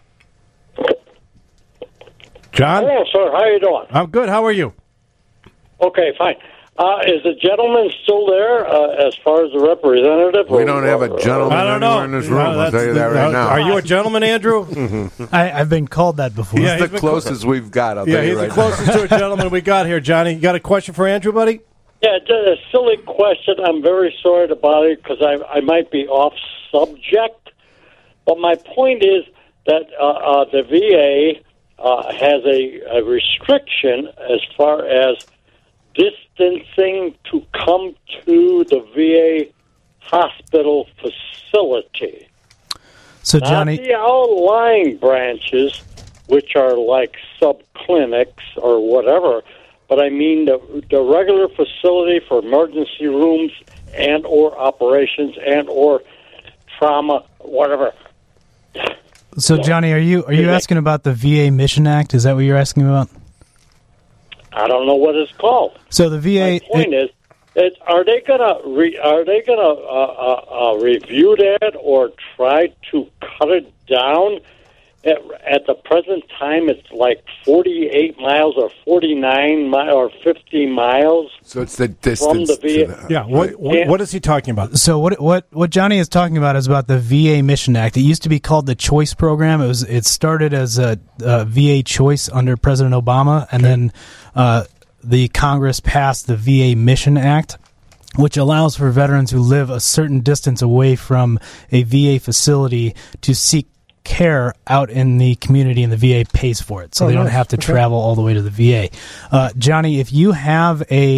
John? Hello, sir. How are you doing? I'm good. How are you? Okay, fine. Uh, is the gentleman still there uh, as far as the representative? We or, don't have a gentleman I don't know. anywhere in this room. No, I'll that's tell you the- that right now. Are you a gentleman, Andrew? I, I've been called that before. Yeah, He's he's the been closest clo- we've got. I'll yeah, tell you he's right the closest to a gentleman we got here, Johnny. You got a question for Andrew, buddy? Yeah, just a silly question. I'm very sorry about it because I, I might be off subject. But my point is that uh, uh, the V A uh, has a, a restriction as far as distancing to come to the V A hospital facility. So, Johnny, Not the outlying branches, which are like subclinics or whatever, but I mean the, the regular facility for emergency rooms and or operations and or trauma, whatever. so Johnny, are you are you asking about the V A Mission Act? Is that what you're asking about? I don't know what it's called. So the V A. My point is, it, are they gonna re, are they gonna uh, uh, uh, review that or try to cut it down? At, at the present time, it's like forty-eight miles or forty-nine mi- or fifty miles. So it's the from distance. the V A. to the- Yeah. What, what what is he talking about? So what what what Johnny is talking about is about the V A Mission Act. It used to be called the Choice Program. It was it started as a, a V A choice under President Obama, and then uh, the Congress passed the V A Mission Act, which allows for veterans who live a certain distance away from a V A facility to seek care out in the community, and the V A pays for it, so Oh, they don't nice. have to Okay. travel all the way to the V A. Uh, Johnny, if you have a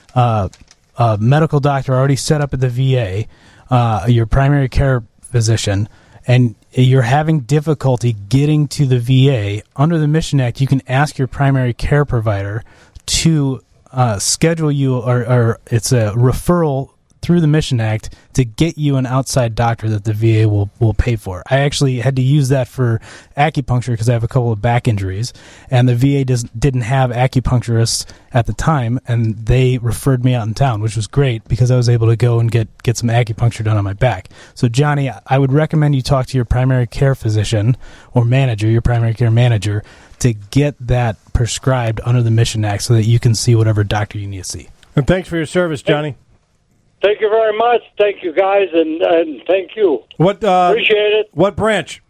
uh, a medical doctor already set up at the V A, uh, your primary care physician, and you're having difficulty getting to the V A, under the Mission Act, you can ask your primary care provider to uh, schedule you, or, or it's a referral through the Mission Act to get you an outside doctor that the V A will, will pay for. I actually had to use that for acupuncture because I have a couple of back injuries, and the V A does, didn't have acupuncturists at the time, and they referred me out in town, which was great because I was able to go and get, get some acupuncture done on my back. So, Johnny, I would recommend you talk to your primary care physician or manager, your primary care manager, to get that prescribed under the Mission Act so that you can see whatever doctor you need to see. And thanks for your service, Johnny. Thank you very much. Thank you, guys, and, and thank you. What uh, appreciate it. What branch?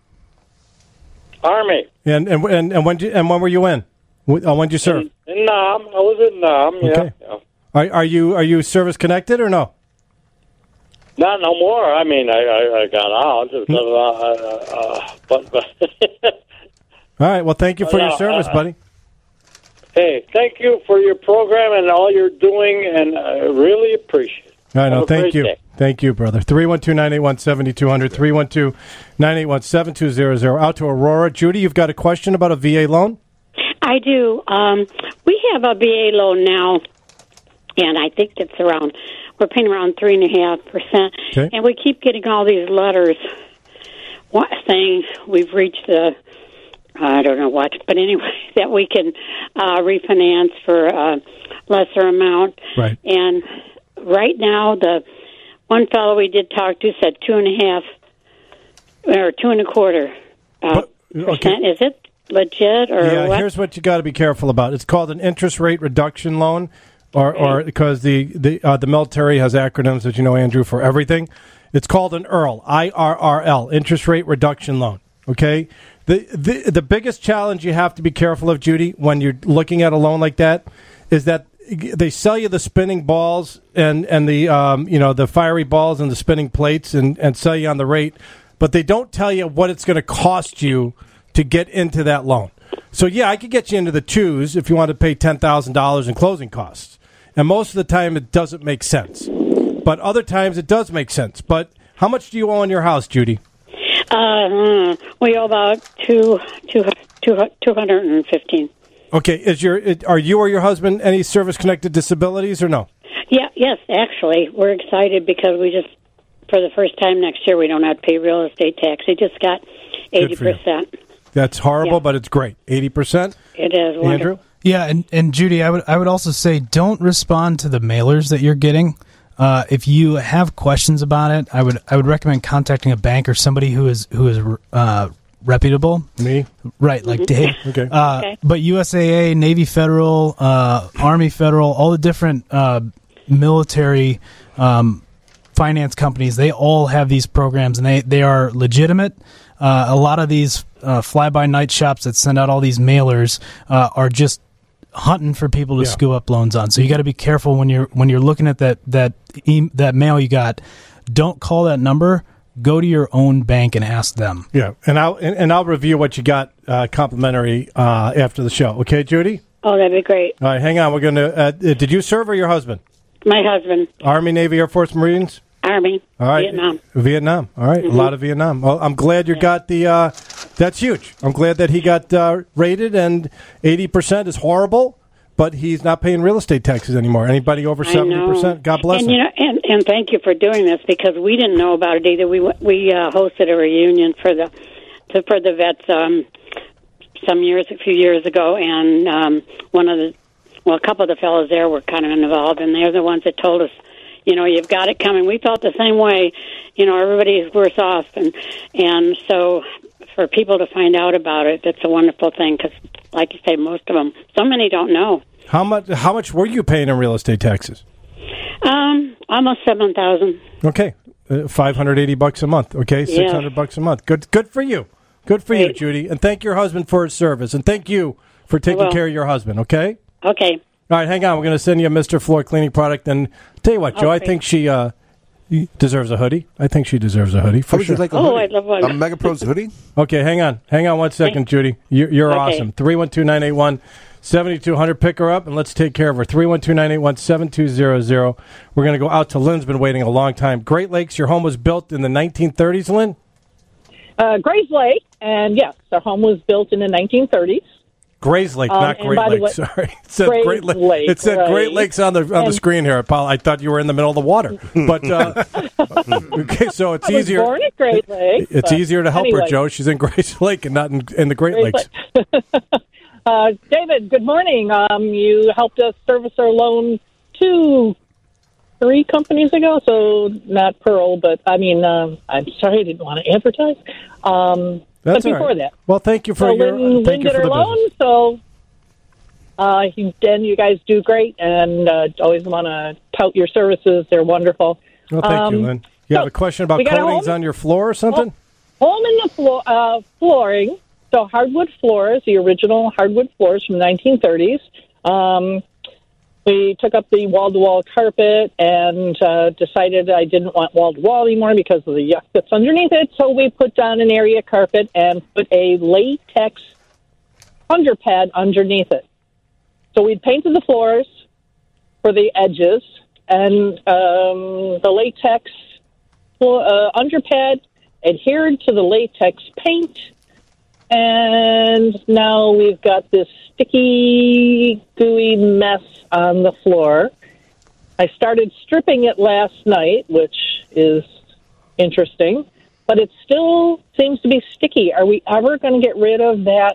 Army. And and and, and when did, and when were you in? When uh, did you serve? In, in Nam. I was in Nam. Okay. Yeah. yeah. Are are you are you service connected or no? Not no more. I mean, I I, I got out, uh, uh, uh, but. but all right. Well, thank you for uh, your service, uh, buddy. Hey, thank you for your program and all you're doing, and I really appreciate it. I know. Thank you. Day. Thank you, brother. three one two, nine eight one, seven two zero zero, three one two, nine eight one, seven two zero zero. Out to Aurora. Judy, you've got a question about a V A loan? I do. Um, we have a V A loan now, and I think it's around, we're paying around three point five percent. Okay. And we keep getting all these letters saying we've reached the, I don't know what, but anyway, that we can uh, refinance for a lesser amount. Right. And right now, the one fellow we did talk to said two and a half, or two and a quarter uh, but, okay. percent. Is it legit or yeah, what? Here's what you got to be careful about. It's called an interest rate reduction loan, or or because the the uh, the military has acronyms, as you know, Andrew, for everything. It's called an I R L, I R R L, interest rate reduction loan. Okay. The, the the biggest challenge you have to be careful of, Judy, when you're looking at a loan like that, is that they sell you the spinning balls and and the um, you know the fiery balls and the spinning plates and, and sell you on the rate, but they don't tell you what it's going to cost you to get into that loan. So yeah, I could get you into the twos if you want to pay ten thousand dollars in closing costs, and most of the time it doesn't make sense, but other times it does make sense. But how much do you owe on your house, Judy? Uh, we owe about two, two, two, two hundred and fifteen. Okay, is your are you or your husband any service-connected disabilities or no? Yeah, yes, actually, we're excited because we just, for the first time next year, we don't have to pay real estate tax. We just got eighty percent. That's horrible, yeah. But it's great. eighty percent? It is wonderful. Andrew? Yeah, and, and Judy, I would I would also say don't respond to the mailers that you're getting. Uh, if you have questions about it, I would I would recommend contacting a bank or somebody who is who is uh, reputable. Me? Right, like Dave. Okay. Uh, okay. But U S A A, Navy Federal, uh, Army Federal, all the different uh, military um, finance companies, they all have these programs, and they, they are legitimate. Uh, a lot of these uh, fly-by-night shops that send out all these mailers uh, are just hunting for people to yeah. scoop up loans on. So you got to be careful when you're when you're looking at that that e- that mail you got. Don't call that number. Go to your own bank and ask them. Yeah, and I'll and, and I'll review what you got uh, complimentary uh, after the show. Okay, Judy? Oh, that'd be great. All right, hang on. We're going to. Uh, did you serve or your husband? My husband. Army, Navy, Air Force, Marines. Army. All right. Vietnam. Vietnam. All right. Mm-hmm. A lot of Vietnam. Well, I'm glad you yeah. got the. Uh, that's huge. I'm glad that he got uh, rated, and eighty percent is horrible. But he's not paying real estate taxes anymore. Anybody over seventy percent, God bless and, him. You know, and, and thank you for doing this because we didn't know about it either. We we uh, hosted a reunion for the to, for the vets um, some years, a few years ago, and um, one of the well, a couple of the fellows there were kind of involved, and they're the ones that told us, you know, you've got it coming. We felt the same way. You know, everybody's worse off, and and so for people to find out about it, that's a wonderful thing because, like you say, most of them, so many don't know. How much? How much were you paying in real estate taxes? Um, almost seven thousand. Okay, uh, five hundred eighty bucks a month. Okay, six hundred yeah. bucks a month. Good, good for you. Good for Great. you, Judy. And thank your husband for his service, and thank you for taking care of your husband. Okay. Okay. All right, hang on. We're going to send you a Mister Floor cleaning product, and tell you what, Joe, okay. I think she uh, deserves a hoodie. I think she deserves a hoodie for oh, sure. Like a oh, hoodie? I love one. A Mega Pros hoodie. Okay, hang on, hang on one second, Judy. You're, you're okay. awesome. Three one two nine eight one. seventy-two hundred. Pick her up, and let's take care of her. three one two, nine eight one, seven two zero zero. We're going to go out to Lynn's been waiting a long time. Great Lakes, your home was built in the nineteen thirties, Lynn? Uh, Grays Lake, and yes, our home was built in the nineteen thirties. Grays Lake, Um, not and Great by the Lakes. way- Sorry, it said Grays Great La- Lake, It said Great right. Lakes on the on the And- screen here. Paul, I thought you were in the middle of the water, but uh, okay, so it's I was easier. born at Great Lake. It's but easier to help anyway. her, Joe. She's in Grays Lake and not in, in the Great Great Lakes. Uh, David, good morning. Um, you helped us service our loan two, three companies ago, so not Pearl, but I mean, um, I'm sorry, I didn't want to advertise. Um, That's but all before right. that, Well, thank you for so your Lynn, thank Lynn you did for her the loan, business. so uh, you, Dan, you guys do great, and uh, always want to tout your services. They're wonderful. Well, thank Um, you, Lynn. You have a question about we got a coatings home? on your floor or something? Home in the floor, uh, flooring. So hardwood floors, the original hardwood floors from the nineteen thirties. Um, we took up the wall-to-wall carpet and uh, decided I didn't want wall-to-wall anymore because of the yuck that's underneath it. So we put down an area carpet and put a latex underpad underneath it. So we painted the floors for the edges, and um, the latex floor, uh, underpad adhered to the latex paint, and now we've got this sticky, gooey mess on the floor. I started stripping it last night, which is interesting, but it still seems to be sticky. Are we ever going to get rid of that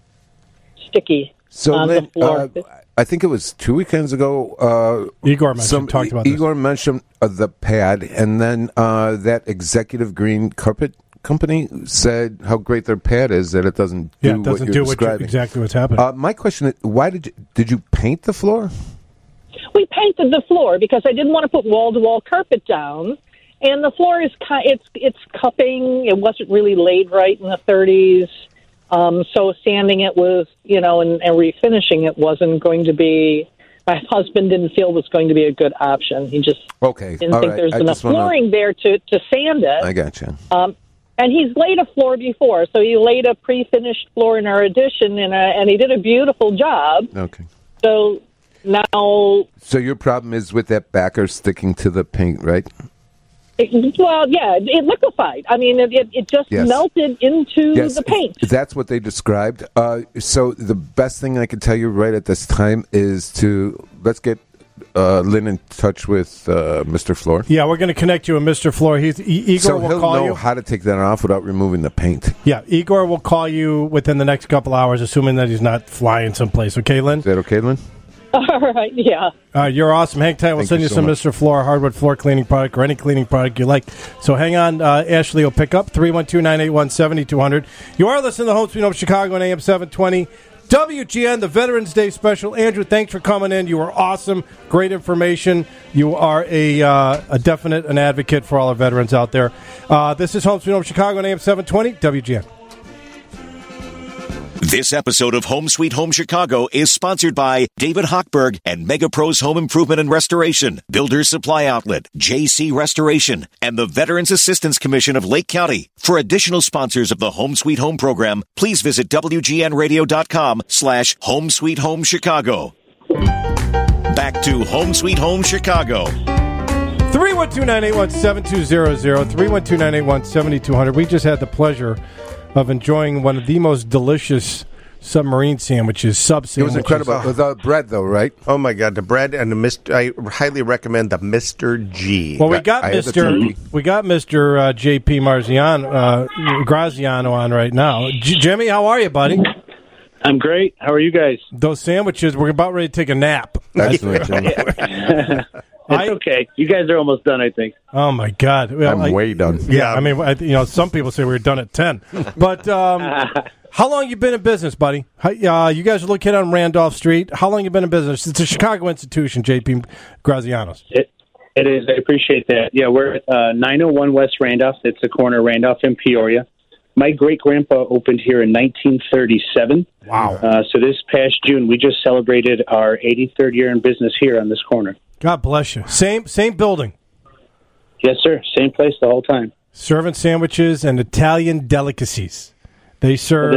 sticky So, on Lynn, the floor? uh, I think it was two weekends ago. Uh, Igor mentioned, talked about Igor mentioned uh, the pad, and then uh, that Executive Green Carpet Company said how great their pad is, that it doesn't do Yeah, it doesn't what do you're what you- describing. exactly what's happening. Uh, my question is, why did you, did you paint the floor? We painted the floor because I didn't want to put wall-to-wall carpet down, and the floor is ki- it's it's cupping. It wasn't really laid right in the thirties, um, so sanding it was, you know, and, and refinishing it wasn't going to be. My husband didn't feel was going to be a good option. He just Okay, didn't all think right. there's I enough just wanna- flooring there to to sand it. I got you. Um, and he's laid a floor before, so he laid a pre-finished floor in our addition, and uh, and he did a beautiful job. Okay. So now, So your problem is with that backer sticking to the paint, right? it, well, yeah, it liquefied. I mean, it, it, it just Yes. melted into Yes, the paint. That's what they described. Uh, so the best thing I can tell you right at this time is to let's get uh, Lynn in touch with uh, Mister Floor. Yeah, we're going to connect you with Mister Floor. He's, e- Igor so will he'll call know you. how to take that off without removing the paint. Yeah, Igor will call you within the next couple hours, assuming that he's not flying someplace. Okay, Lynn? Is that okay, Lynn? All right, yeah. Uh, you're awesome. Hang tight. We'll Thank send you you so some much. Mister Floor hardwood floor cleaning product or any cleaning product you like. So hang on. Uh, Ashley will pick up three one two, nine eight one, seven two zero zero. You are listening to Home Sweet Home Chicago on A M seven twenty. W G N, the Veterans Day special. Andrew, thanks for coming in. You were awesome. Great information. You are a uh, a definite an advocate for all our veterans out there. Uh, this is Home Sweet Home Chicago on A M seven twenty. W G N. This episode of Home Sweet Home Chicago is sponsored by David Hochberg and Mega Pros Home Improvement and Restoration, Builders Supply Outlet, J C Restoration, and the Veterans Assistance Commission of Lake County. For additional sponsors of the Home Sweet Home program, please visit W G N radio dot com slash Home Sweet Home Chicago. Back to Home Sweet Home Chicago. three one two, nine eight one, seven two zero zero, three one two, nine eight one, seven two zero zero. We just had the pleasure of enjoying one of the most delicious submarine sandwiches, sub It sandwiches. was incredible. The bread, though, right? Oh my God, the bread and the Mister I highly recommend the Mister G. Well, we got I had the Mister turkey. We got Mister Uh, J P Marziano, uh, Graziano on right now. J- Jimmy, how are you, buddy? I'm great. How are you guys? Those sandwiches. We're about ready to take a nap. Excellent, Jimmy. It's okay. You guys are almost done, I think. Oh my God! Well, I'm I- way done. Yeah, I mean, I, you know, some people say we were done at ten, but um, how long you been in business, buddy? How, uh, you guys are located on Randolph Street. How long you been in business? It's a Chicago institution, J P Graziano's. It, it is. I appreciate that. Yeah, we're at uh, nine oh one West Randolph. It's the corner of Randolph and Peoria. My great-grandpa opened here in nineteen thirty-seven. Wow. Uh, so this past June, we just celebrated our eighty-third year in business here on this corner. God bless you. Same same building. Yes, sir. Same place the whole time. Serving sandwiches and Italian delicacies. They serve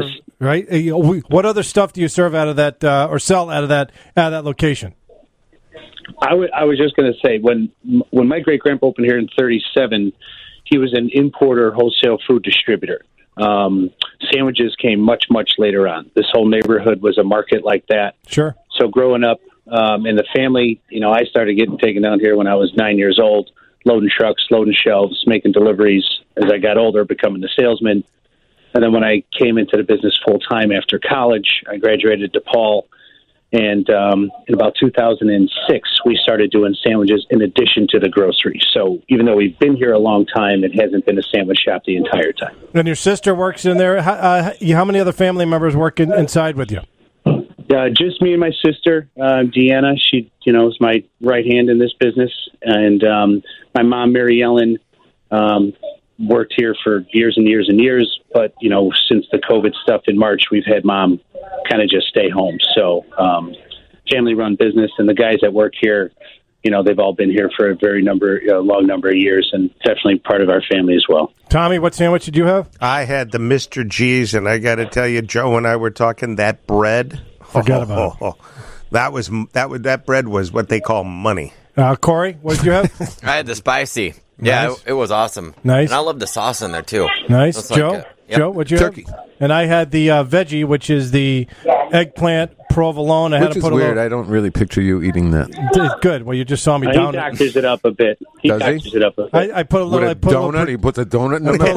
right? Uh, you know, we- What other stuff do you serve out of that uh, or sell out of that out of that location? I, w- I was just going to say, when when my great-grandpa opened here in thirty-seven, he was an importer wholesale food distributor. Um, sandwiches came much, much later on. This whole neighborhood was a market like that. Sure. So growing up um, in the family, you know, I started getting taken down here when I was nine years old, loading trucks, loading shelves, making deliveries. As I got older, becoming a salesman. And then when I came into the business full-time after college, I graduated DePaul. And um, in about two thousand six, we started doing sandwiches in addition to the groceries. So even though we've been here a long time, it hasn't been a sandwich shop the entire time. And your sister works in there. How, uh, how many other family members work in, inside with you? Uh, just me and my sister, uh, Deanna. She, you know, is my right hand in this business. And um, my mom, Mary Ellen, um, worked here for years and years and years. But, you know, since the COVID stuff in March, we've had mom kind of just stay home. So um, family-run business, and the guys that work here, you know, they've all been here for a very number, uh, long number of years, and definitely part of our family as well. Tommy, what sandwich did you have? I had the Mister G's, and I got to tell you, Joe and I were talking that bread. Forgot oh, about oh, oh. That was that was that bread was what they call money. Uh, Corey, what did you have? I had the spicy. Yeah, Nice. it, it was awesome. Nice. And I love the sauce in there, too. Nice. That's like Joe? a- yep. Joe, what'd you Turkey. have? And I had the uh, veggie, which is the eggplant provolone. I had Which to is put a weird. little. I don't really picture you eating that. D- Good. Well, you just saw me Uh, down. he doctors it up a bit. He Does he? doctors it up a bit. I, I put a With little. a I put a donut? little, He puts a donut in the middle?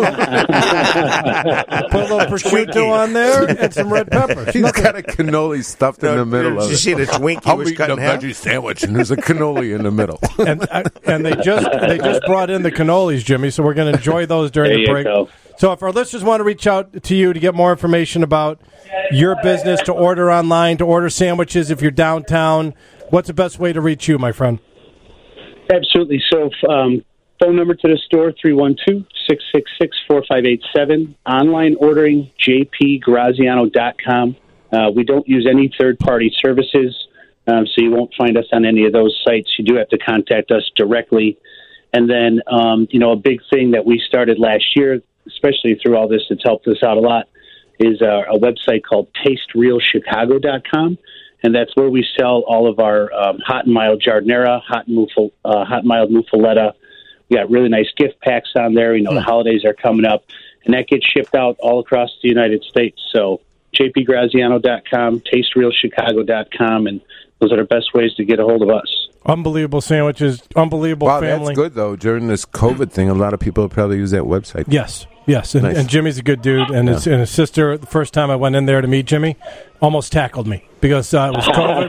put a little prosciutto on there and some red peppers. He's got a cannoli stuffed in the middle Did of you it. see the Twinkie I'm was eating cut a in half? veggie sandwich, and there's a cannoli in the middle. and uh, and they just they just brought in the cannolis, Jimmy. So we're going to enjoy those during There the you break. go. So if our listeners want to reach out to you to get more information about your business, to order online, to order sandwiches, if you're downtown, what's the best way to reach you, my friend? Absolutely. So um, phone number to the store, three one two, six six six, four five eight seven. Online ordering, j p graziano dot com. Uh, we don't use any third-party services, um, so you won't find us on any of those sites. You do have to contact us directly. And then, um, you know, a big thing that we started last year, especially through all this, that's helped us out a lot, is uh, a website called taste real chicago dot com. And that's where we sell all of our um, hot and mild giardiniera, hot and, muffa, uh, hot and mild muffaletta. We got really nice gift packs on there. You know, the holidays are coming up, and that gets shipped out all across the United States. So j p graziano dot com, taste real chicago dot com, and those are the best ways to get a hold of us. Unbelievable sandwiches, unbelievable Wow, family. that's good, though. During this COVID thing, a lot of people probably use that website. Yes, yes, and, Nice. and Jimmy's a good dude, and his, and his sister. The first time I went in there to meet Jimmy, almost tackled me because uh, it was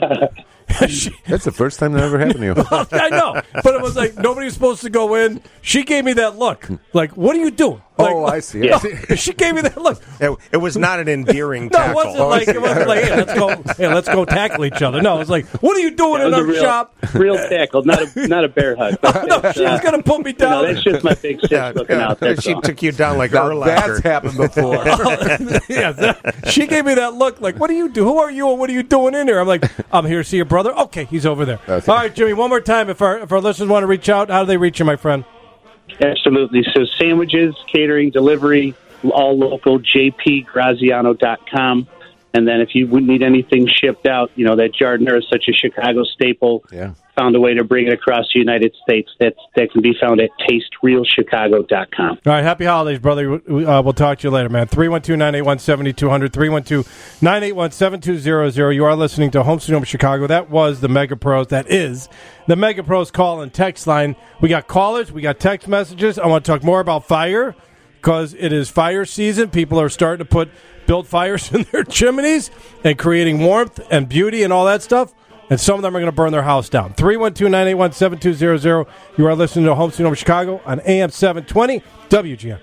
COVID. she, That's the first time that ever happened to you. I know, but it was like nobody was supposed to go in. She gave me that look, like, "What are you doing?" Like, Oh, I see. no, I see. she gave me that look. It, it was not an endearing No, it tackle. wasn't like it wasn't like, hey, let's go, hey, let's go tackle each other. No, it was like, what are you doing That in was a our real, shop? real tackle, not a not a bear hug. No, she was gonna put me No, down. that's just my big sis Yeah, looking yeah. out. That's She all. took you down like Now, Urlacher. that's happened before. yeah, that- she gave me that look, like, what do you do? Who are you, and what are you doing in here? I'm like, I'm here to see your brother. Okay, he's over there. That's All it. right, Jimmy, one more time. If our if our listeners want to reach out, how do they reach you, my friend? Absolutely. So sandwiches, catering, delivery, all local, j p graziano dot com. And then if you would need anything shipped out, you know, that giardiniera is such a Chicago staple. Yeah. Found a way to bring it across the United States. That's, that can be found at taste real chicago dot com. All right, happy holidays, brother. We- Uh, we'll talk to you later, man. three one two, nine eight one, seven two zero zero, three one two, nine eight one, seven two zero zero. You are listening to Home Sweet Home Chicago. That was the Mega Pros. That is the Mega Pros call and text line. We got callers. We got text messages. I want to talk more about fire because it is fire season. People are starting to put build fires in their chimneys and creating warmth and beauty and all that stuff. And some of them are going to burn their house down. three one two, nine eight one, seven two zero zero. You are listening to Home Sweet Home Chicago on A M seven twenty W G N.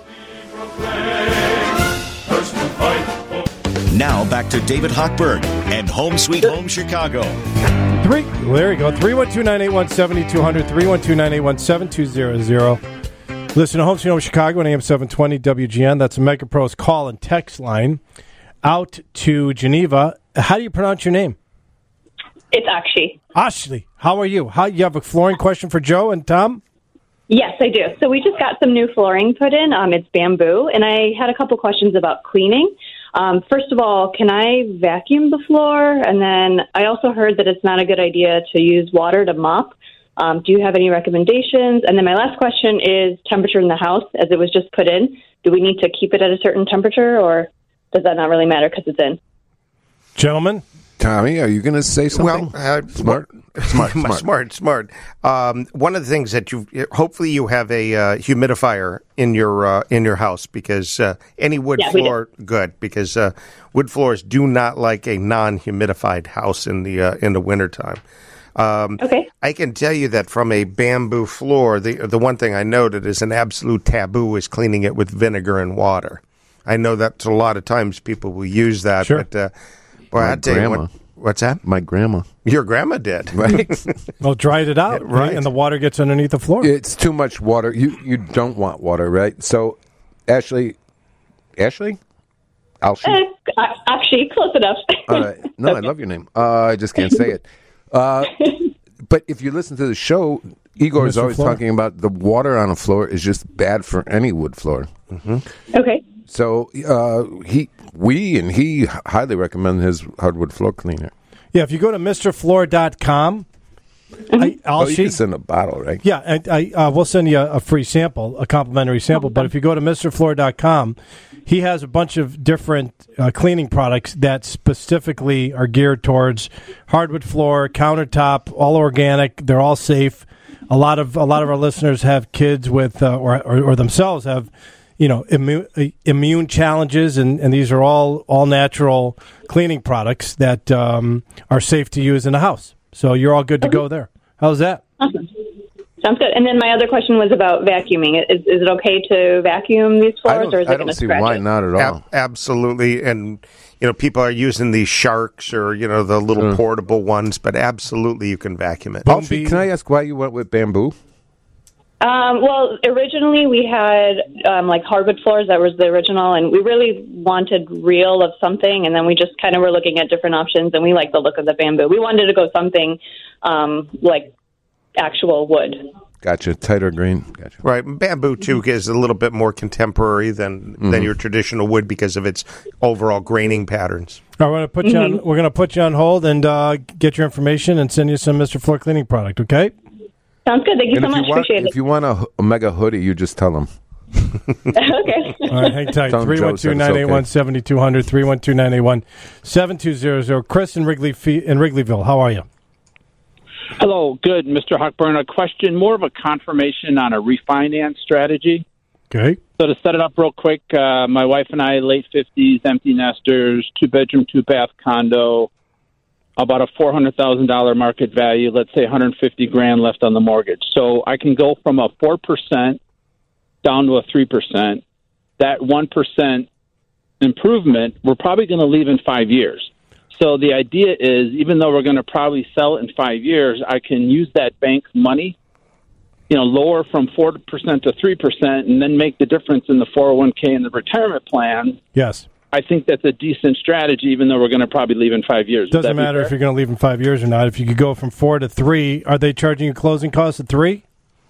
Now back to David Hochberg and Home Sweet Home Chicago. Three, well, there you go. three one two, nine eight one, seven two zero zero, three one two, nine eight one, seven two zero zero. Listen to Home Sweet Home Chicago on A M seven twenty W G N. That's a Mega Pros call and text line. Out to Geneva. How do you pronounce your name? It's Akshi. Ashley, how are you? How you have a flooring question for Joe and Tom? Yes, I do. So we just got some new flooring put in. Um, it's bamboo, and I had a couple questions about cleaning. Um, first of all, can I vacuum the floor? And then I also heard that it's not a good idea to use water to mop. Um, do you have any recommendations? And then my last question is temperature in the house as it was just put in. Do we need to keep it at a certain temperature, or does that not really matter because it's in? Gentlemen? Tommy, are you going to say something? Well, uh, smart, smart, smart, smart, smart. Um, one of the things that you hopefully you have a uh, humidifier in your uh, in your house because uh, any wood Yeah, we floor good because uh, wood floors do not like a non-humidified house in the uh, in the wintertime. Um, okay. I can tell you that from a bamboo floor, the the one thing I noted is an absolute taboo is cleaning it with vinegar and water. I know that a lot of times people will use that, Sure. but. Uh, Well, My I tell you grandma. what, what's that? My grandma. Your grandma did, Right. Well, dried it out, Yeah, right. And the water gets underneath the floor. It's too much water. You you don't want water, right? So, Ashley, Ashley, Alshie. Uh, actually, close enough. All right. No, I love your name. Uh, I just can't say it. Uh, but if you listen to the show, Igor is Mister always Floor. talking about the water on a floor is just bad for any wood floor. Mm-hmm. Okay. So uh, he, we, and he highly recommend his hardwood floor cleaner. Yeah, if you go to Mister Floor dot com, I, I'll Oh, you she- can send a bottle, right? Yeah, I, I uh, we'll send you a, a free sample, a complimentary sample. But if you go to Mister Floor dot com, he has a bunch of different uh, cleaning products that specifically are geared towards hardwood floor, countertop, all organic. They're all safe. A lot of a lot of our listeners have kids with uh, or, or or themselves have, you know, immune immune challenges, and, and these are all all natural cleaning products that um, are safe to use in the house. So you're all good to go there. How's that? Awesome. Sounds good. And then my other question was about vacuuming. Is, is it okay to vacuum these I floors, don't- or is I it don't going to see scratch why it? not at all. Ab- absolutely, and you know, people are using these sharks or you know the little Sure. portable ones, but absolutely you can vacuum it. Alfie, can I ask why you went with bamboo? Um, well, originally we had um, like hardwood floors. That was the original, and we really wanted real of something. And then we just kind of were looking at different options, and we like the look of the bamboo. We wanted to go something um, like actual wood. Gotcha. Tighter green. Gotcha. Right, bamboo too is a little bit more contemporary than Mhm. than your traditional wood because of its overall graining patterns. All right, we're going to put you Mm-hmm. on. We're going to put you on hold and uh, get your information and send you some Mister Floor cleaning product. Okay. Sounds good. Thank you And so if much. you want, Appreciate if you want a, a mega hoodie, you just tell them. it. Okay. All right, hang tight. Tell 'em three Joe one said two, it's nine eight one, okay. seven two zero zero, three one two, nine eight one, seven two zero zero. Chris in Wrigley Fe- in Wrigleyville. How are you? Hello, good, Mister Hochburn. A question, more of a confirmation on a refinance strategy. Okay. So to set it up real quick, uh, my wife and I, late fifties, empty nesters, two-bedroom, two-bath condo, about a four hundred thousand dollars market value, let's say one hundred fifty grand left on the mortgage. So I can go from a four percent down to a three percent. That one percent improvement, we're probably going to leave in five years. So the idea is, even though we're going to probably sell it in five years, I can use that bank's money, you know, lower from four percent to three percent, and then make the difference in the four oh one k and the retirement plan. Yes. I think that's a decent strategy, even though we're going to probably leave in five years. Would Doesn't that be matter fair? if you're going to leave in five years or not. If you could go from four to three, are they charging you closing costs at three?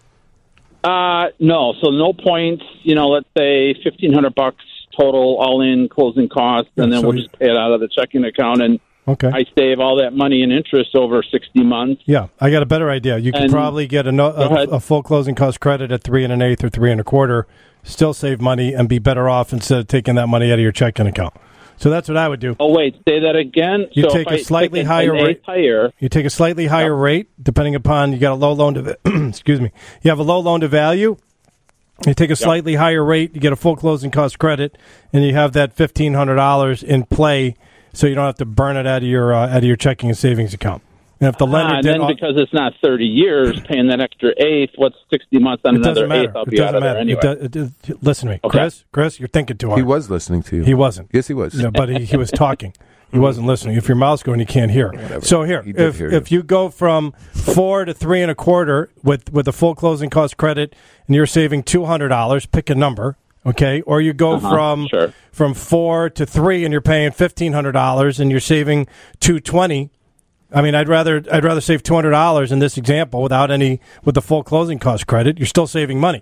Uh, no. So no points. You know, let's say fifteen hundred bucks total, all in closing costs, and Yeah, then so we'll you- just pay it out of the checking account, and Okay. I save all that money in interest over sixty months. Yeah, I got a better idea. You could And- probably get a, no, Go ahead. a, a full closing cost credit at three and an eighth or three and a quarter, still save money and be better off instead of taking that money out of your checking account. So that's what I would do. Oh wait, say that again. You so take if a I slightly take an- higher an rate. eighth higher. You take a slightly higher rate, depending upon you got a low loan to excuse me. You have a low loan to value. You take a slightly higher rate, you get a full closing cost credit, and you have that fifteen hundred dollars in play, so you don't have to burn it out of your uh, out of your checking and savings account. And if the lender Ah, and did, then all- because it's not thirty years, paying that extra eighth, what's sixty months on it doesn't another matter. eighth? I'll It be out doesn't of there matter. anyway. It does, it does- listen to me, Okay. Chris. Chris, you're thinking too hard. He was listening to you. He wasn't. Yes, he was. No, but he, he was talking. He wasn't listening. If your mouth's going, you can't hear. So here, He did if hear if you go from four to three and a quarter with with a full closing cost credit, and you're saving two hundred dollars, pick a number, okay? Or you go Uh-huh, from sure. from four to three, and you're paying fifteen hundred dollars, and you're saving two twenty. I mean, I'd rather I'd rather save two hundred dollars in this example without any with the full closing cost credit. You're still saving money,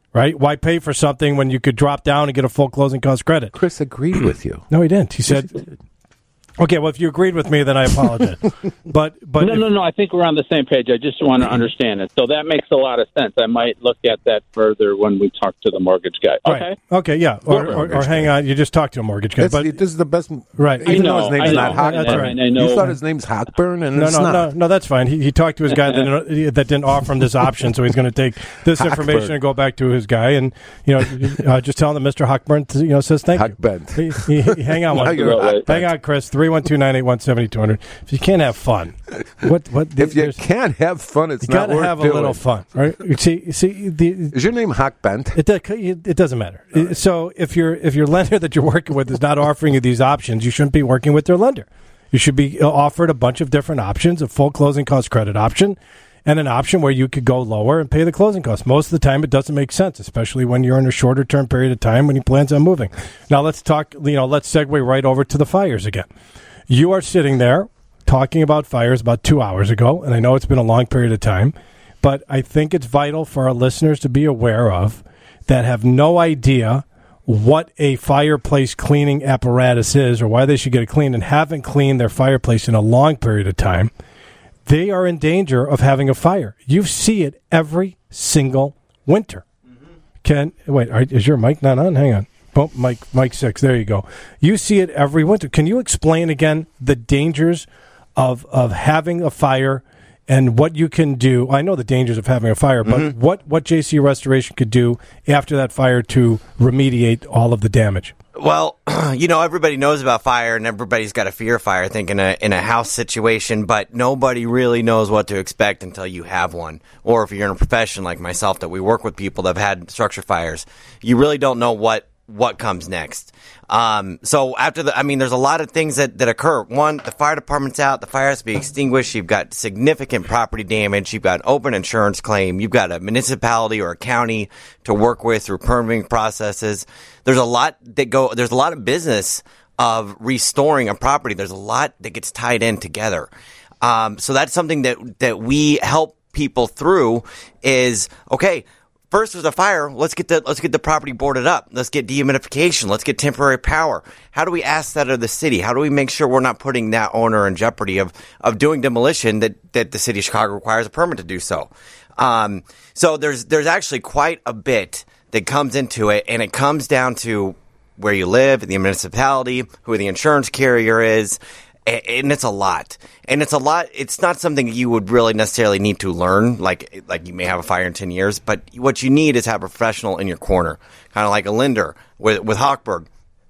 right? Why pay for something when you could drop down and get a full closing cost credit? Chris agreed with you. No, he didn't. He said, okay, well, if you agreed with me, then I apologize. but but no, if, no, no. I think we're on the same page. I just want to understand it. So that makes a lot of sense. I might look at that further when we talk to the mortgage guy. Okay. Right. Okay, yeah. Or, or, or hang on, you just talked to a mortgage guy. That's, but this is the best. Right. Even know, though his name's I not know. Hockburn. That's right. I know. You thought his name's Hockburn, and no, it's no, not. no, no, that's fine. He, he talked to his guy that didn't, that didn't offer him this option, so he's going to take this Hockburn. information and go back to his guy, and you know, uh, just tell him that Mister Hockburn, you know, says thank Hockbent. you. He, he, hang on, one. Hockbent. Hang on, Chris. Three one two nine eight one seventy two hundred. If you can't have fun, what what? If you can't have fun, it's you not got to worth have a doing. little fun, right? You see, you see, the, is your name Hockbent? It it doesn't matter. Right. So if your if your lender that you're working with is not offering you these options, you shouldn't be working with their lender. You should be offered a bunch of different options: a full closing cost credit option, and an option where you could go lower and pay the closing costs. Most of the time, it doesn't make sense, especially when you're in a shorter term period of time when he plans on moving. Now let's talk. You know, let's segue right over to the fires again. You are sitting there talking about fires about two hours ago, and I know it's been a long period of time, but I think it's vital for our listeners to be aware of that have no idea what a fireplace cleaning apparatus is or why they should get it cleaned and haven't cleaned their fireplace in a long period of time. They are in danger of having a fire. You see it every single winter. Mm-hmm. Can wait, are, is your mic not on? Hang on. Oh, mic, mic six. There you go. You see it every winter. Can you explain again the dangers of of having a fire and what you can do? I know the dangers of having a fire, but mm-hmm. what, what J C Restoration could do after that fire to remediate all of the damage? Well, you know, everybody knows about fire and everybody's got a fear of fire, I think, in a, in a house situation, but nobody really knows what to expect until you have one. Or if you're in a profession like myself that we work with people that have had structure fires, you really don't know what what comes next. Um, so after the, I mean, there's a lot of things that, that occur. One, the fire department's out. The fire has to be extinguished. You've got significant property damage. You've got an open insurance claim. You've got a municipality or a county to work with through permitting processes. There's a lot that go, there's a lot of business of restoring a property. There's a lot that gets tied in together. Um, so that's something that, that we help people through is, okay, first, there's a fire. Let's get the let's get the property boarded up. Let's get dehumidification. Let's get temporary power. How do we ask that of the city? How do we make sure we're not putting that owner in jeopardy of, of doing demolition that, that the city of Chicago requires a permit to do so? Um, so there's there's actually quite a bit that comes into it, and it comes down to where you live, the municipality, who the insurance carrier is. And it's a lot. And it's a lot. It's not something you would really necessarily need to learn, like like you may have a fire in ten years. But what you need is have a professional in your corner, kind of like a lender with, with Hochberg.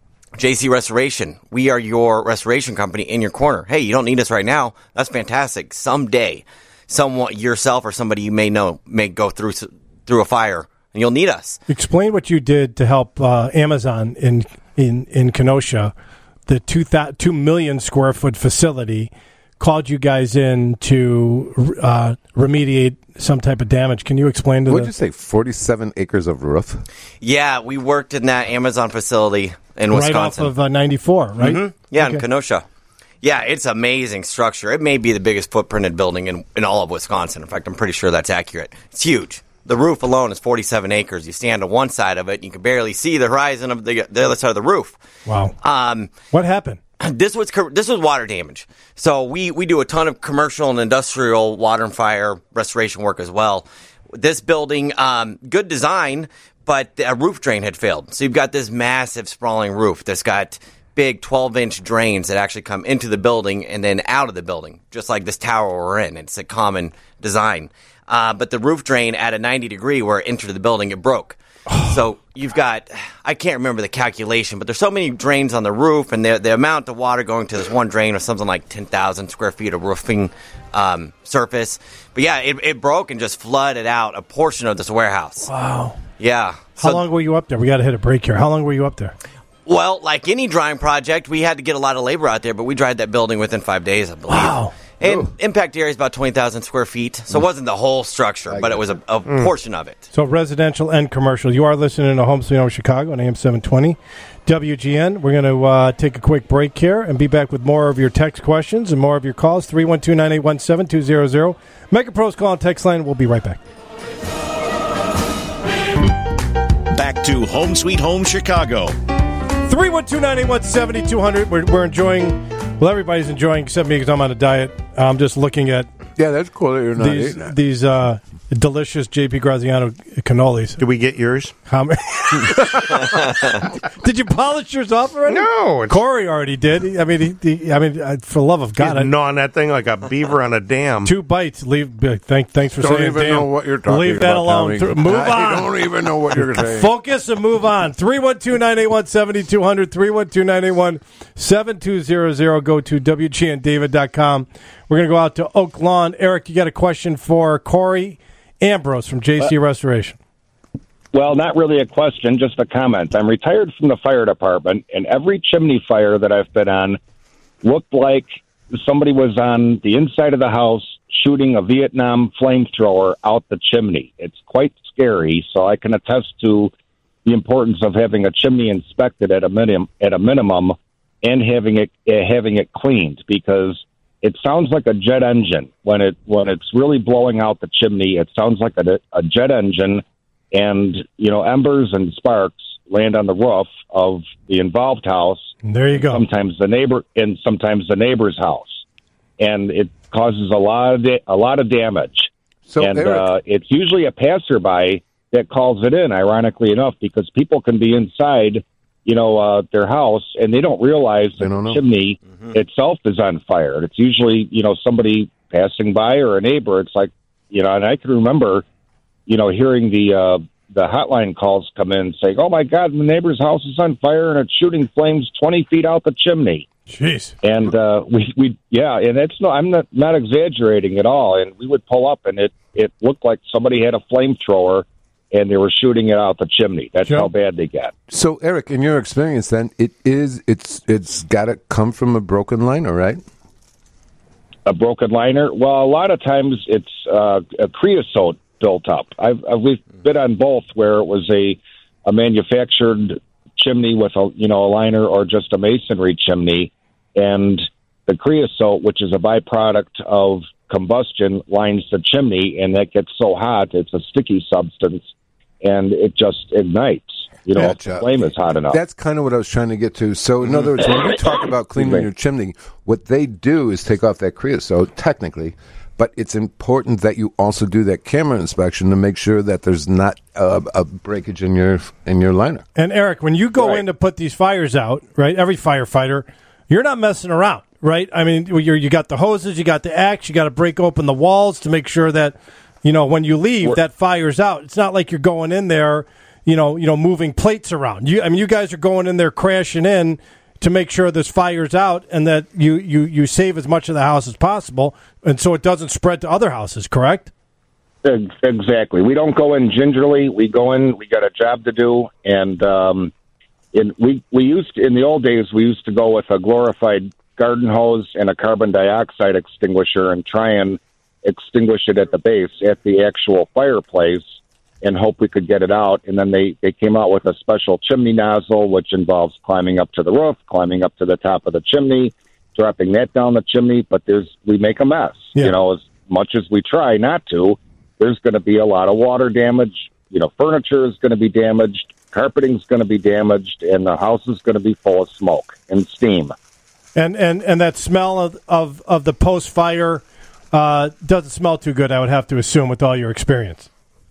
J C Restoration, we are your restoration company in your corner. Hey, you don't need us right now. That's fantastic. Someday, someone, yourself or somebody you may know may go through through a fire, and you'll need us. Explain what you did to help uh, Amazon in, in, in Kenosha. The two, th- two million square foot facility called you guys in to uh, remediate some type of damage. Can you explain to What did the- you say, forty-seven acres of roof? Yeah, we worked in that Amazon facility in right Wisconsin. Right off of uh, ninety-four, right? Mm-hmm. Yeah, okay. in Kenosha. Yeah, it's an amazing structure. It may be the biggest footprinted building in, in all of Wisconsin. In fact, I'm pretty sure that's accurate. It's huge. The roof alone is forty-seven acres. You stand on one side of it, and you can barely see the horizon of the the other side of the roof. Wow. Um, what happened? This was this was water damage. So we, we do a ton of commercial and industrial water and fire restoration work as well. This building, um, good design, but a roof drain had failed. So you've got this massive sprawling roof that's got big twelve-inch drains that actually come into the building and then out of the building, just like this tower we're in. It's a common design. Uh, but the roof drain at a ninety degree where it entered the building, it broke. So you've got, I can't remember the calculation, but there's so many drains on the roof, and the, the amount of water going to this one drain was something like ten thousand square feet of roofing um, surface. But yeah, it, it broke and just flooded out a portion of this warehouse. Wow. Yeah. How So- long were you up there? We got to hit a break here. How long were you up there? Well, like any drying project, we had to get a lot of labor out there, but we dried that building within five days, I believe. Wow. And impact area is about twenty thousand square feet, so it wasn't the whole structure, but it was a, a Mm. portion of it. So residential and commercial. You are listening to Home Sweet Home Chicago on A M seven twenty W G N. We're going to uh, take a quick break here and be back with more of your text questions and more of your calls. three one two, nine eight one, seven two zero zero. Mega Pros call and text line. We'll be right back. back to Home Sweet Home Chicago. three one two, nine eight one, seven two zero zero. We're, we're enjoying, well, everybody's enjoying except me because I'm on a diet. I'm just looking at yeah, that's cool that you're not these, eating that. these uh, delicious J P Graziano cannolis. Did we get yours? How many? Did you polish yours off already? No. Corey already did. I mean, he, he, I mean, uh, for the love of God. He's gnawing that thing like a beaver on a dam. Two bites. Leave. Thank, thanks for Don't saying even damn. know what you're talking Leave that about, alone. Tommy. Th- move I on. don't even know what you're saying. Focus and move on. three one two, nine eight one, seven two zero zero. three one two, nine eight one, seven two zero zero. Go to W G N David dot com. We're going to go out to Oak Lawn. Eric, you got a question for Corey Ambrose from J C Restoration. Well, not really a question, just a comment. I'm retired from the fire department, and every chimney fire that I've been on looked like somebody was on the inside of the house shooting a Vietnam flamethrower out the chimney. It's quite scary, so I can attest to the importance of having a chimney inspected at a minimum, at a minimum, and having it uh, having it cleaned, because it sounds like a jet engine when it when it's really blowing out the chimney. It sounds like a, a jet engine, and you know, embers and sparks land on the roof of the involved house. There you go. Sometimes the neighbor, and sometimes the neighbor's house, and it causes a lot of da- a lot of damage. So, and Eric, uh, it's usually a passerby that calls it in. Ironically enough, because people can be inside, you know, uh, their house, and they don't realize that the chimney mm-hmm. itself is on fire. It's usually, you know, somebody passing by or a neighbor. It's like, you know, and I can remember, you know, hearing the uh, the hotline calls come in saying, "Oh my God, the neighbor's house is on fire and it's shooting flames twenty feet out the chimney." Jeez. And uh, we, we, yeah, and it's no, I'm not not exaggerating at all. And we would pull up, and it it looked like somebody had a flamethrower, and they were shooting it out the chimney. That's Joe? how bad they get. So, Eric, in your experience, then it is it's it's got to come from a broken liner, right? A broken liner. Well, a lot of times it's uh, a creosote built up. I've, I've we've been on both, where it was a a manufactured chimney with a you know a liner, or just a masonry chimney, and the creosote, which is a byproduct of combustion, lines the chimney, and that gets so hot it's a sticky substance, and it just ignites. You know, if the flame is hot enough. That's kind of what I was trying to get to. So, in other words, when you talk about cleaning your chimney, what they do is take off that creosote, technically, but it's important that you also do that camera inspection to make sure that there's not a, a breakage in your in your liner. And Eric, when you go right. in to put these fires out, right, every firefighter, you're not messing around, right? I mean, you're, you got the hoses, you got the axe, you got to break open the walls to make sure that, you know, when you leave, We're, that fire's out. It's not like you're going in there, you know, you know, moving plates around. You, I mean, you guys are going in there crashing in to make sure this fire's out and that you, you, you save as much of the house as possible, and so it doesn't spread to other houses, correct? Exactly. We don't go in gingerly. We go in, we got a job to do, and um, in, we, we used to, in the old days, we used to go with a glorified garden hose and a carbon dioxide extinguisher and try and extinguish it at the base, at the actual fireplace, and hope we could get it out. And then they, they came out with a special chimney nozzle, which involves climbing up to the roof, climbing up to the top of the chimney, dropping that down the chimney. But there's we make a mess. Yeah. You know, as much as we try not to, there's going to be a lot of water damage. You know, furniture is going to be damaged, carpeting is going to be damaged, and the house is going to be full of smoke and steam. And and, and that smell of, of, of the post-fire uh, doesn't smell too good, I would have to assume, with all your experience.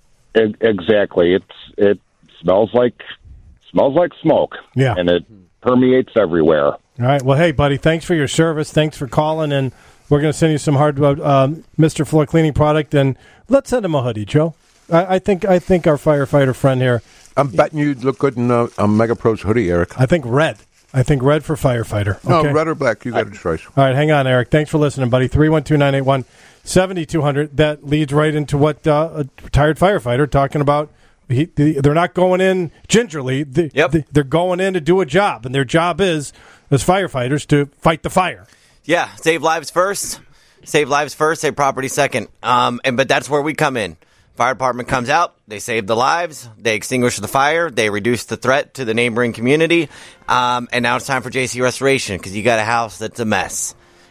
Exactly. It's it smells like smells like smoke. Yeah. And it permeates everywhere. All right. Well, hey, buddy, thanks for your service. Thanks for calling, and we're going to send you some hardwood um, Mister Floor cleaning product, and let's send him a hoodie, Joe. I, I think I think our firefighter friend here. I'm betting you'd look good in a, a MegaPro's hoodie, Eric. I think red. I think red for firefighter. No, okay? red or black. You got a choice. All right, hang on, Eric. Thanks for listening, buddy. three one two, nine eight one, seven two zero zero. That leads right into what uh, a retired firefighter talking about. He, they're not going in gingerly. They, yep. They're going in to do a job, and their job is, as firefighters, to fight the fire. Yeah, save lives first. Save lives first, save property second. Um, and but that's where we come in. Fire department comes out, they save the lives, they extinguish the fire, they reduce the threat to the neighboring community, um, and now it's time for J C Restoration because you got a house that's a mess.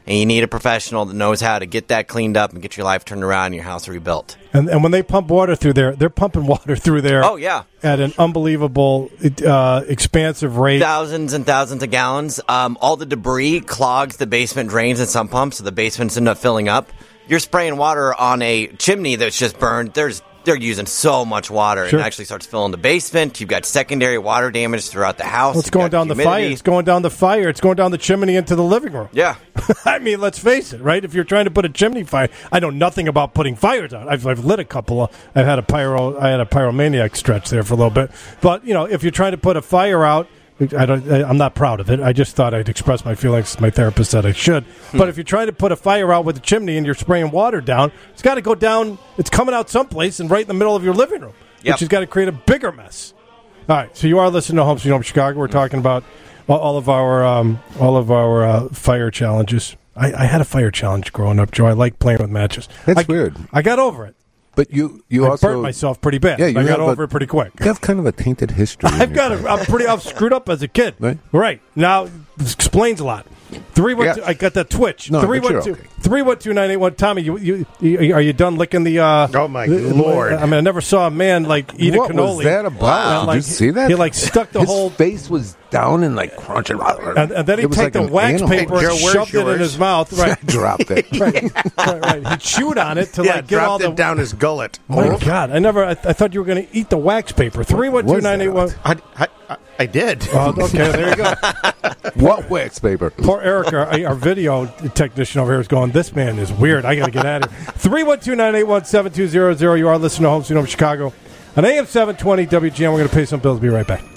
and you need a professional that knows how to get that cleaned up and get your life turned around and your house rebuilt. And, and when they pump water through there, they're pumping water through there. Oh, yeah. At an unbelievable, uh, expansive rate. Thousands and thousands of gallons. Um, all the debris clogs the basement drains and sump pumps, so the basements end up filling up. You're spraying water on a chimney that's just burned. There's They're using so much water. Sure. It actually starts filling the basement. You've got secondary water damage throughout the house. Well, it's You've going got down the humidity. fire. It's going down the fire. It's going down the chimney into the living room. Yeah. I mean, let's face it, right? If you're trying to put a chimney fire, I know nothing about putting fires out. I've, I've lit a couple of. I've had a pyro. I had a pyromaniac stretch there for a little bit. But you know, if you're trying to put a fire out, I don't. I, I'm not proud of it. I just thought I'd express my feelings. My therapist said I should. Hmm. But if you're trying to put a fire out with a chimney and you're spraying water down, it's got to go down. It's coming out someplace and right in the middle of your living room, Yep. which has got to create a bigger mess. All right. So you are listening to Home Sweet Home Chicago. We're talking about all, all of our um, all of our uh, fire challenges. I, I had a fire challenge growing up, Joe. I like playing with matches. That's I, weird. I got over it. But you, you I also burnt myself pretty bad. Yeah, you I got have over a- it pretty quick. You have kind of a tainted history. in I've your got a, I'm pretty I've screwed up as a kid. Right. Right. Now this explains a lot. Three one Yeah. two I got that twitch. No, three but one you're two okay. three one two nine eight one. Tommy, you, you, you are you done licking the uh Oh, my the- Lord. I mean I never saw a man like eat What a cannoli. was that about? And, Did you see that? He like stuck the His whole face was down and like crunching. and, and then he It was take like the an wax animal. paper Joe, and where's shoved it in yours? his mouth. Right. I dropped it. right. right, right. He chewed on it to Yeah, like get all dropped the it down his gullet. My Oh. God, I never. I, I thought you were going to eat the wax paper. Three one two nine eight one. I, I, I, I did. Oh, okay, there you go. What wax paper? Poor Eric, our, our video technician over here, is going, this man is weird. I got to get out of here. three one two nine eight one seven two zero zero. You are listening to Home Sweet Home Chicago. On A M seven twenty W G N, we're going to pay some bills. Be right back.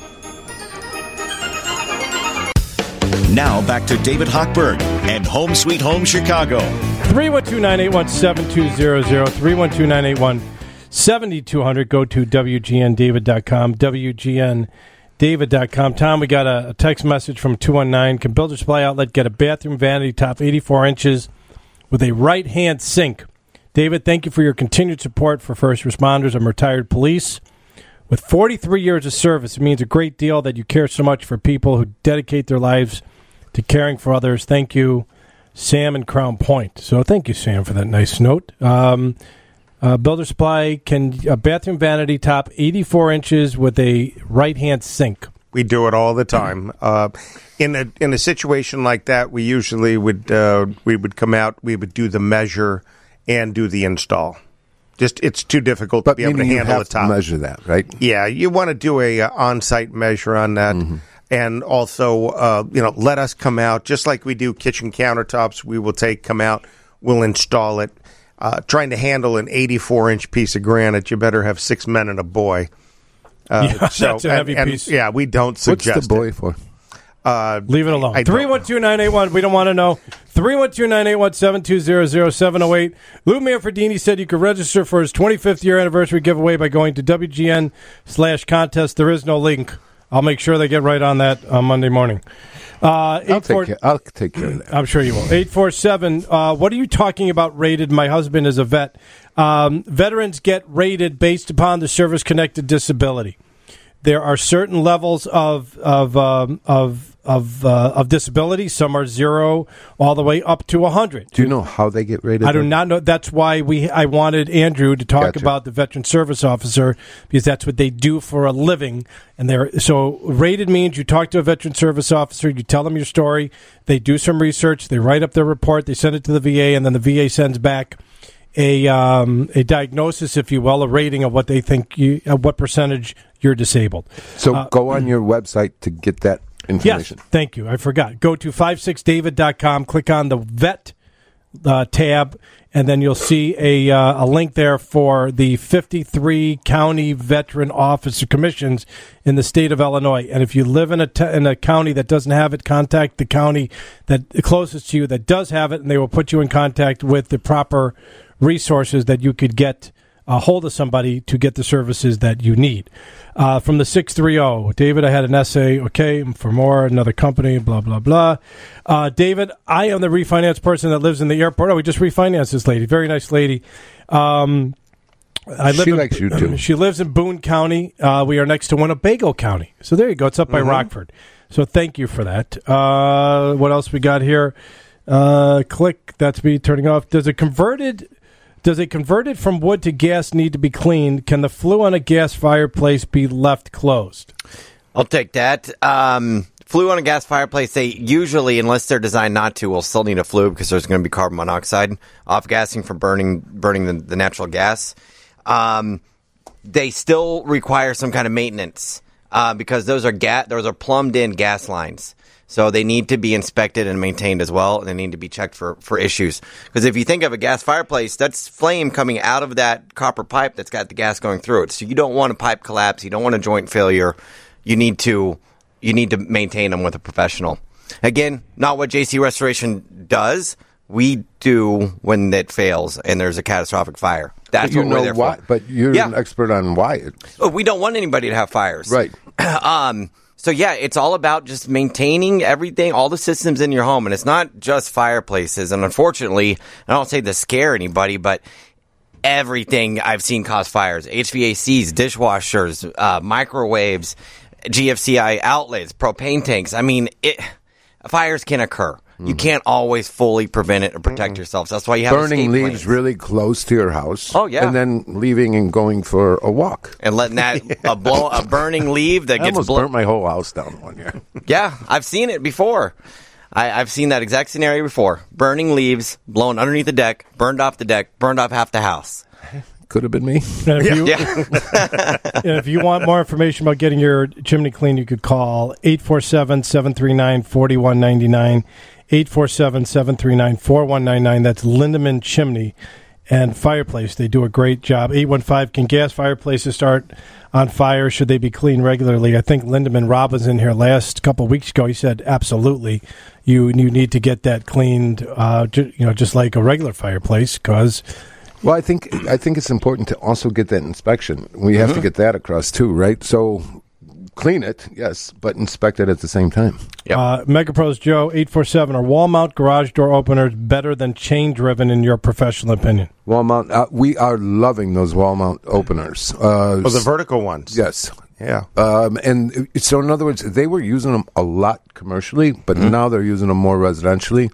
Now back to David Hochberg and Home Sweet Home Chicago. three one two nine eight one seven two zero zero. three one two nine eight one seven two zero zero. Go to W G N David dot com. W G N David dot com. Tom, we got a, a text message from two one nine. Can Builder Supply Outlet get a bathroom vanity top eighty-four inches with a right-hand sink? David, thank you for your continued support for first responders. I'm retired police. With forty-three years of service, it means a great deal that you care so much for people who dedicate their lives to caring for others. Thank you, Sam in Crown Point. So thank you, Sam, for that nice note. Um, uh, Builder Supply can a bathroom vanity top eighty-four inches with a right-hand sink. We do it all the time. Uh, in a in a situation like that, we usually would uh, we would come out, we would do the measure and do the install. Just it's too difficult But to be able to meaning you handle have the top. to measure that, right? Yeah, you want to do a uh, on-site measure on that, and also uh, you know let us come out just like we do kitchen countertops. We will take come out, we'll install it. Uh, trying to handle an eighty-four inch piece of granite, you better have six men and a boy. Uh, Yeah, so, that's a heavy and, and, piece. Yeah, we don't suggest What's the boy it. for? Uh, Leave it alone. I don't three one two nine eight one. We don't want to know. three one two nine eight one seven two zero zero seven zero eight. Lou Manfredini said you could register for his twenty-fifth year anniversary giveaway by going to W G N slash contest. There is no link. I'll make sure they get right on that on Monday morning. Uh, I'll take, care, I'll take care of that. I'm sure you will. eight four seven. Uh, what are you talking about rated? My husband is a vet. Um, veterans get rated based upon the service-connected disability. There are certain levels of of um, of of uh, of disability. Some are zero all the way up to a hundred. Do you know how they get rated? I do though? not know. That's why we. I wanted Andrew to talk Gotcha. about the veteran service officer because that's what they do for a living. And they're so rated means you talk to a veteran service officer, you tell them your story, they do some research, they write up their report, they send it to the V A, and then the V A sends back a um, a diagnosis, if you will, a rating of what they think you, uh, what percentage you're disabled. So Uh, go on your website to get that information. Yes, thank you. I forgot. Go to five six david dot com, click on the vet uh, tab, and then you'll see a uh, a link there for the fifty-three county veteran officer commissions in the state of Illinois. And if you live in a t- in a county that doesn't have it, contact the county that closest to you that does have it, and they will put you in contact with the proper resources that you could get a hold of somebody to get the services that you need. Uh, from the six three zero, David, I had an essay, okay, for more, another company, blah, blah, blah. Uh, David, I am the refinance person that lives in the airport. Oh, we just refinanced this lady. Very nice lady. Um, I live She in, likes you, too. She lives in Boone County. Uh, we are next to Winnebago County. So there you go. It's up by Mhm. Rockford. So thank you for that. Uh, what else we got here? Uh, click. That's me turning off. Does a converted does a converted from wood to gas need to be cleaned? Can the flue on a gas fireplace be left closed? I'll take that. Um, flue on a gas fireplace, they usually, unless they're designed not to, will still need a flue because there's going to be carbon monoxide off-gassing from burning burning the, the natural gas. Um, they still require some kind of maintenance uh, because those are ga- those are plumbed-in gas lines. So they need to be inspected and maintained as well, and they need to be checked for, for issues. Because if you think of a gas fireplace, that's flame coming out of that copper pipe that's got the gas going through it. So you don't want a pipe collapse. You don't want a joint failure. You need to you need to maintain them with a professional. Again, not what J C Restoration does. We do when it fails and there's a catastrophic fire. That's but you what know we're there why, for. But you're yeah. an expert on why. It's... Oh, we don't want anybody to have fires. Right. um. So, yeah, it's all about just maintaining everything, all the systems in your home. And it's not just fireplaces. And unfortunately, I don't say to scare anybody, but everything I've seen cause fires. H V A Cs, dishwashers, uh, microwaves, G F C I outlets, propane tanks. I mean, it, fires can occur. You can't always fully prevent it or protect mm-hmm. yourself. So that's why you have burning escape leaves plans. really close to your house. Oh yeah, and then leaving and going for a walk and letting that a blow a burning leaf that I gets almost blown. burnt my whole house down one year. Yeah, I've seen it before. I, I've seen that exact scenario before. Burning leaves, blown underneath the deck, burned off the deck, burned off half the house. Could have been me. And if, you, Yeah. and if you want more information about getting your chimney cleaned, you could call eight four seven, seven three nine, four one nine nine, eight four seven, seven three nine, four one nine nine. That's Lindemann Chimney and Fireplace. They do a great job. eight one five, can gas fireplaces start on fire? Should they be cleaned regularly? I think Lindemann Rob was in here last couple of weeks ago. He said absolutely. You you need to get that cleaned, uh, ju- you know, just like a regular fireplace because... Well, I think I think it's important to also get that inspection. We have mm-hmm. to get that across too, right? So clean it, yes, but inspect it at the same time. Yep. Uh, MegaPros Joe, eight four seven, are wall mount garage door openers better than chain driven in your professional opinion? Wall mount, uh, we are loving those wall mount openers. Uh, oh, the vertical ones. Yes. Yeah. Um, and so, in other words, they were using them a lot commercially, but mm-hmm. now they're using them more residentially.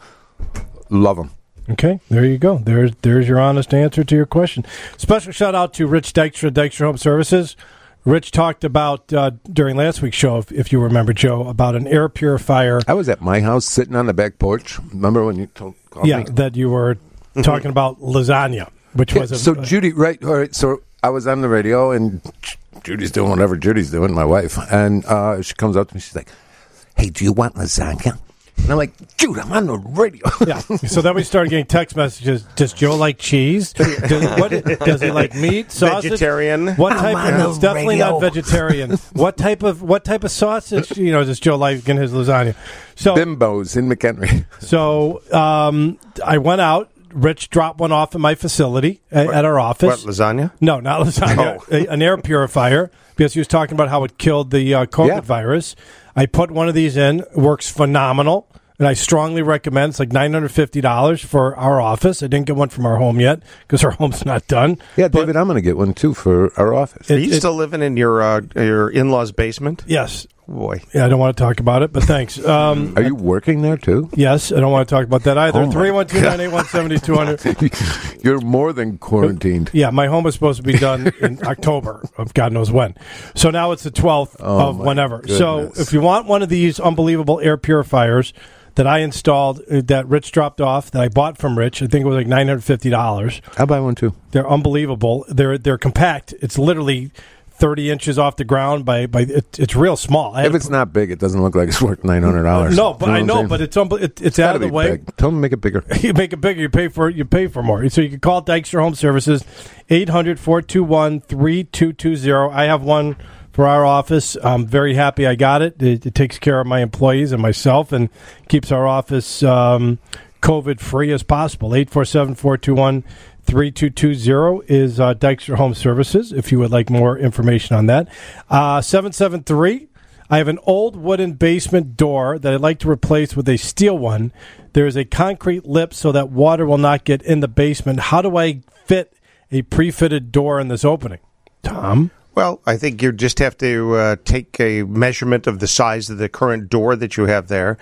Love them. Okay, there you go. There's there's your honest answer to your question. Special shout out to Rich Dykstra, Dykstra Home Services. Rich talked about uh, during last week's show, if, if you remember, Joe, about an air purifier. I was at my house sitting on the back porch. Remember when you told called Yeah, me? that you were talking about lasagna, which yeah, was a, so Judy, right? All right. So I was on the radio, and Judy's doing whatever Judy's doing, my wife, and uh, she comes up to me. She's like, "Hey, do you want lasagna?" And I'm like, dude, I'm on the radio. Yeah. So then we started getting text messages. Does Joe like cheese? Does, what, does he like meat? Sausage? Vegetarian? What type? I'm Of, on it's definitely radio. not vegetarian. What type of what type of sausage? You know, does Joe like in his lasagna? So Bimbos in McHenry. So um, I went out. Rich dropped one off at my facility at, at our office. What, lasagna? No, not lasagna. Oh. A, an air purifier, because he was talking about how it killed the uh, COVID Yeah. virus. I put one of these in. Works phenomenal. And I strongly recommend. It's like nine hundred fifty dollars for our office. I didn't get one from our home yet because our home's not done. Yeah, But David, I'm going to get one too for our office. Are It- you it- still living in your uh, your in-laws' basement? Yes. Boy. Yeah, I don't want to talk about it, but thanks. Um, Are you working there too? yes, I don't want to talk about that either. Oh my three one two, nine eight one, seven two zero zero. You're more than quarantined. Yeah, my home was supposed to be done in October of God knows when. So now it's the twelfth Oh, of my whenever. goodness. So if you want one of these unbelievable air purifiers that I installed, uh, that Rich dropped off, that I bought from Rich, I think it was like nine hundred fifty dollars. I'll buy one too. They're unbelievable. They're they're compact. It's literally thirty inches off the ground by by. It, it's real small. I had If to it's not big, it doesn't look like it's worth nine hundred dollars. No, but I know, but it's unbe- it, it's out of the way. Big. Tell them to make it bigger. You make it bigger, you pay for it, you pay for more. So you can call Dykstra Home Services, eight hundred, four two one, three two two zero. I have one for our office. I'm very happy I got it. It, it takes care of my employees and myself and keeps our office um, COVID-free as possible. eight four seven, four two one, three two two zero is uh, Dykstra Home Services, if you would like more information on that. Uh, seven seven three, I have an old wooden basement door that I'd like to replace with a steel one. There is a concrete lip so that water will not get in the basement. How do I fit a pre-fitted door in this opening? Tom? Well, I think you just have to uh, take a measurement of the size of the current door that you have there.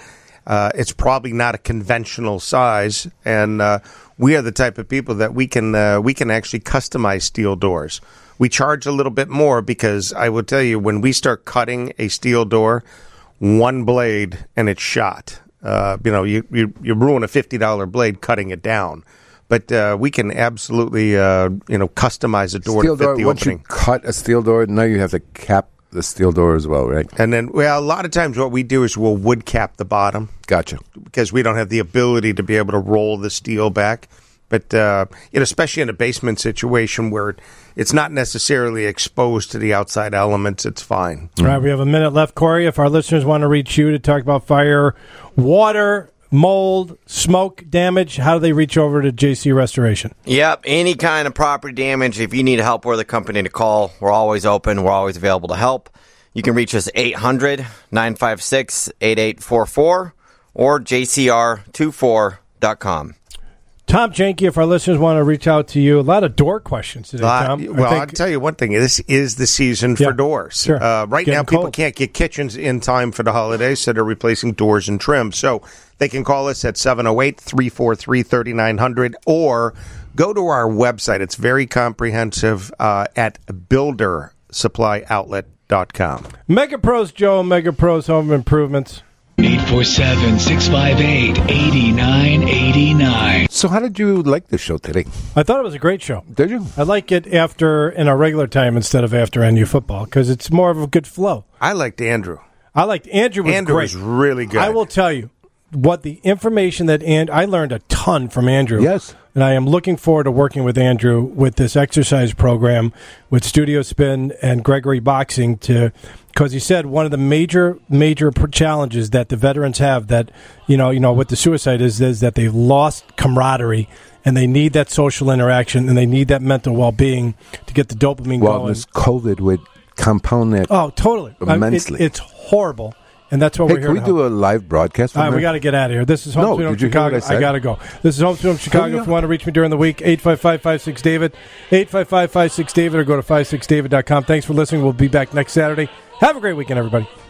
Uh, it's probably not a conventional size, and uh, we are the type of people that we can uh, we can actually customize steel doors. We charge a little bit more because I will tell you, when we start cutting a steel door, one blade and it's shot. Uh, you know, you, you you ruin a fifty dollar blade cutting it down. But uh, we can absolutely, uh, you know, customize a door Steel to fit door, the once opening. you cut a steel door, now you have to cap the steel door as well, right? And then, well, a lot of times what we do is we'll wood cap the bottom. Gotcha. Because we don't have the ability to be able to roll the steel back. But, uh, you know, especially in a basement situation where it's not necessarily exposed to the outside elements, it's fine. All right, we have a minute left, Corey. If our listeners want to reach you to talk about fire, water, mold, smoke damage, how do they reach over to J C Restoration? Yep, any kind of property damage. If you need help, we're the company to call. We're always open. We're always available to help. You can reach us eight hundred, nine five six, eight eight four four or j c r twenty-four dot com. Tom Janke, if our listeners want to reach out to you, a lot of door questions today, Uh, Tom. well, I think, I'll tell you one thing. This is the season Yeah, for doors. sure. Uh, right Getting now, people cold. can't get kitchens in time for the holidays, so they're replacing doors and trim. So they can call us at seven oh eight, three four three, three nine zero zero or go to our website. It's very comprehensive uh, at builder supply outlet dot com. Mega Pros Joe, Mega Pros Home Improvements. eight four seven, six five eight, eight nine eight nine. So how did you like the show today? I thought it was a great show. Did you? I like it after in our regular time instead of after N U football because it's more of a good flow. I liked Andrew. I liked Andrew was Andrew great. was really good. I will tell you what the information that and I learned a ton from Andrew. Yes. And I am looking forward to working with Andrew with this exercise program with Studio Spin and Gregory Boxing to because he said one of the major major pr- challenges that the veterans have that you know you know with the suicide is is that they've lost camaraderie and they need that social interaction and they need that mental well-being to get the dopamine Well, going. this COVID would compound that Oh, totally. I- it- immensely. it's horrible. And that's what hey, we're here can we to do help. a live broadcast? All From right, we there? got to get out of here. This is Home No, Sweet Home did you hear what Chicago. I said? I got to go. This is Home Sweet Home Chicago. If you want to reach me during the week, eight five five, five six, David, eight five five, five six, David, or go to five six david dot com. Thanks for listening. We'll be back next Saturday. Have a great weekend, everybody.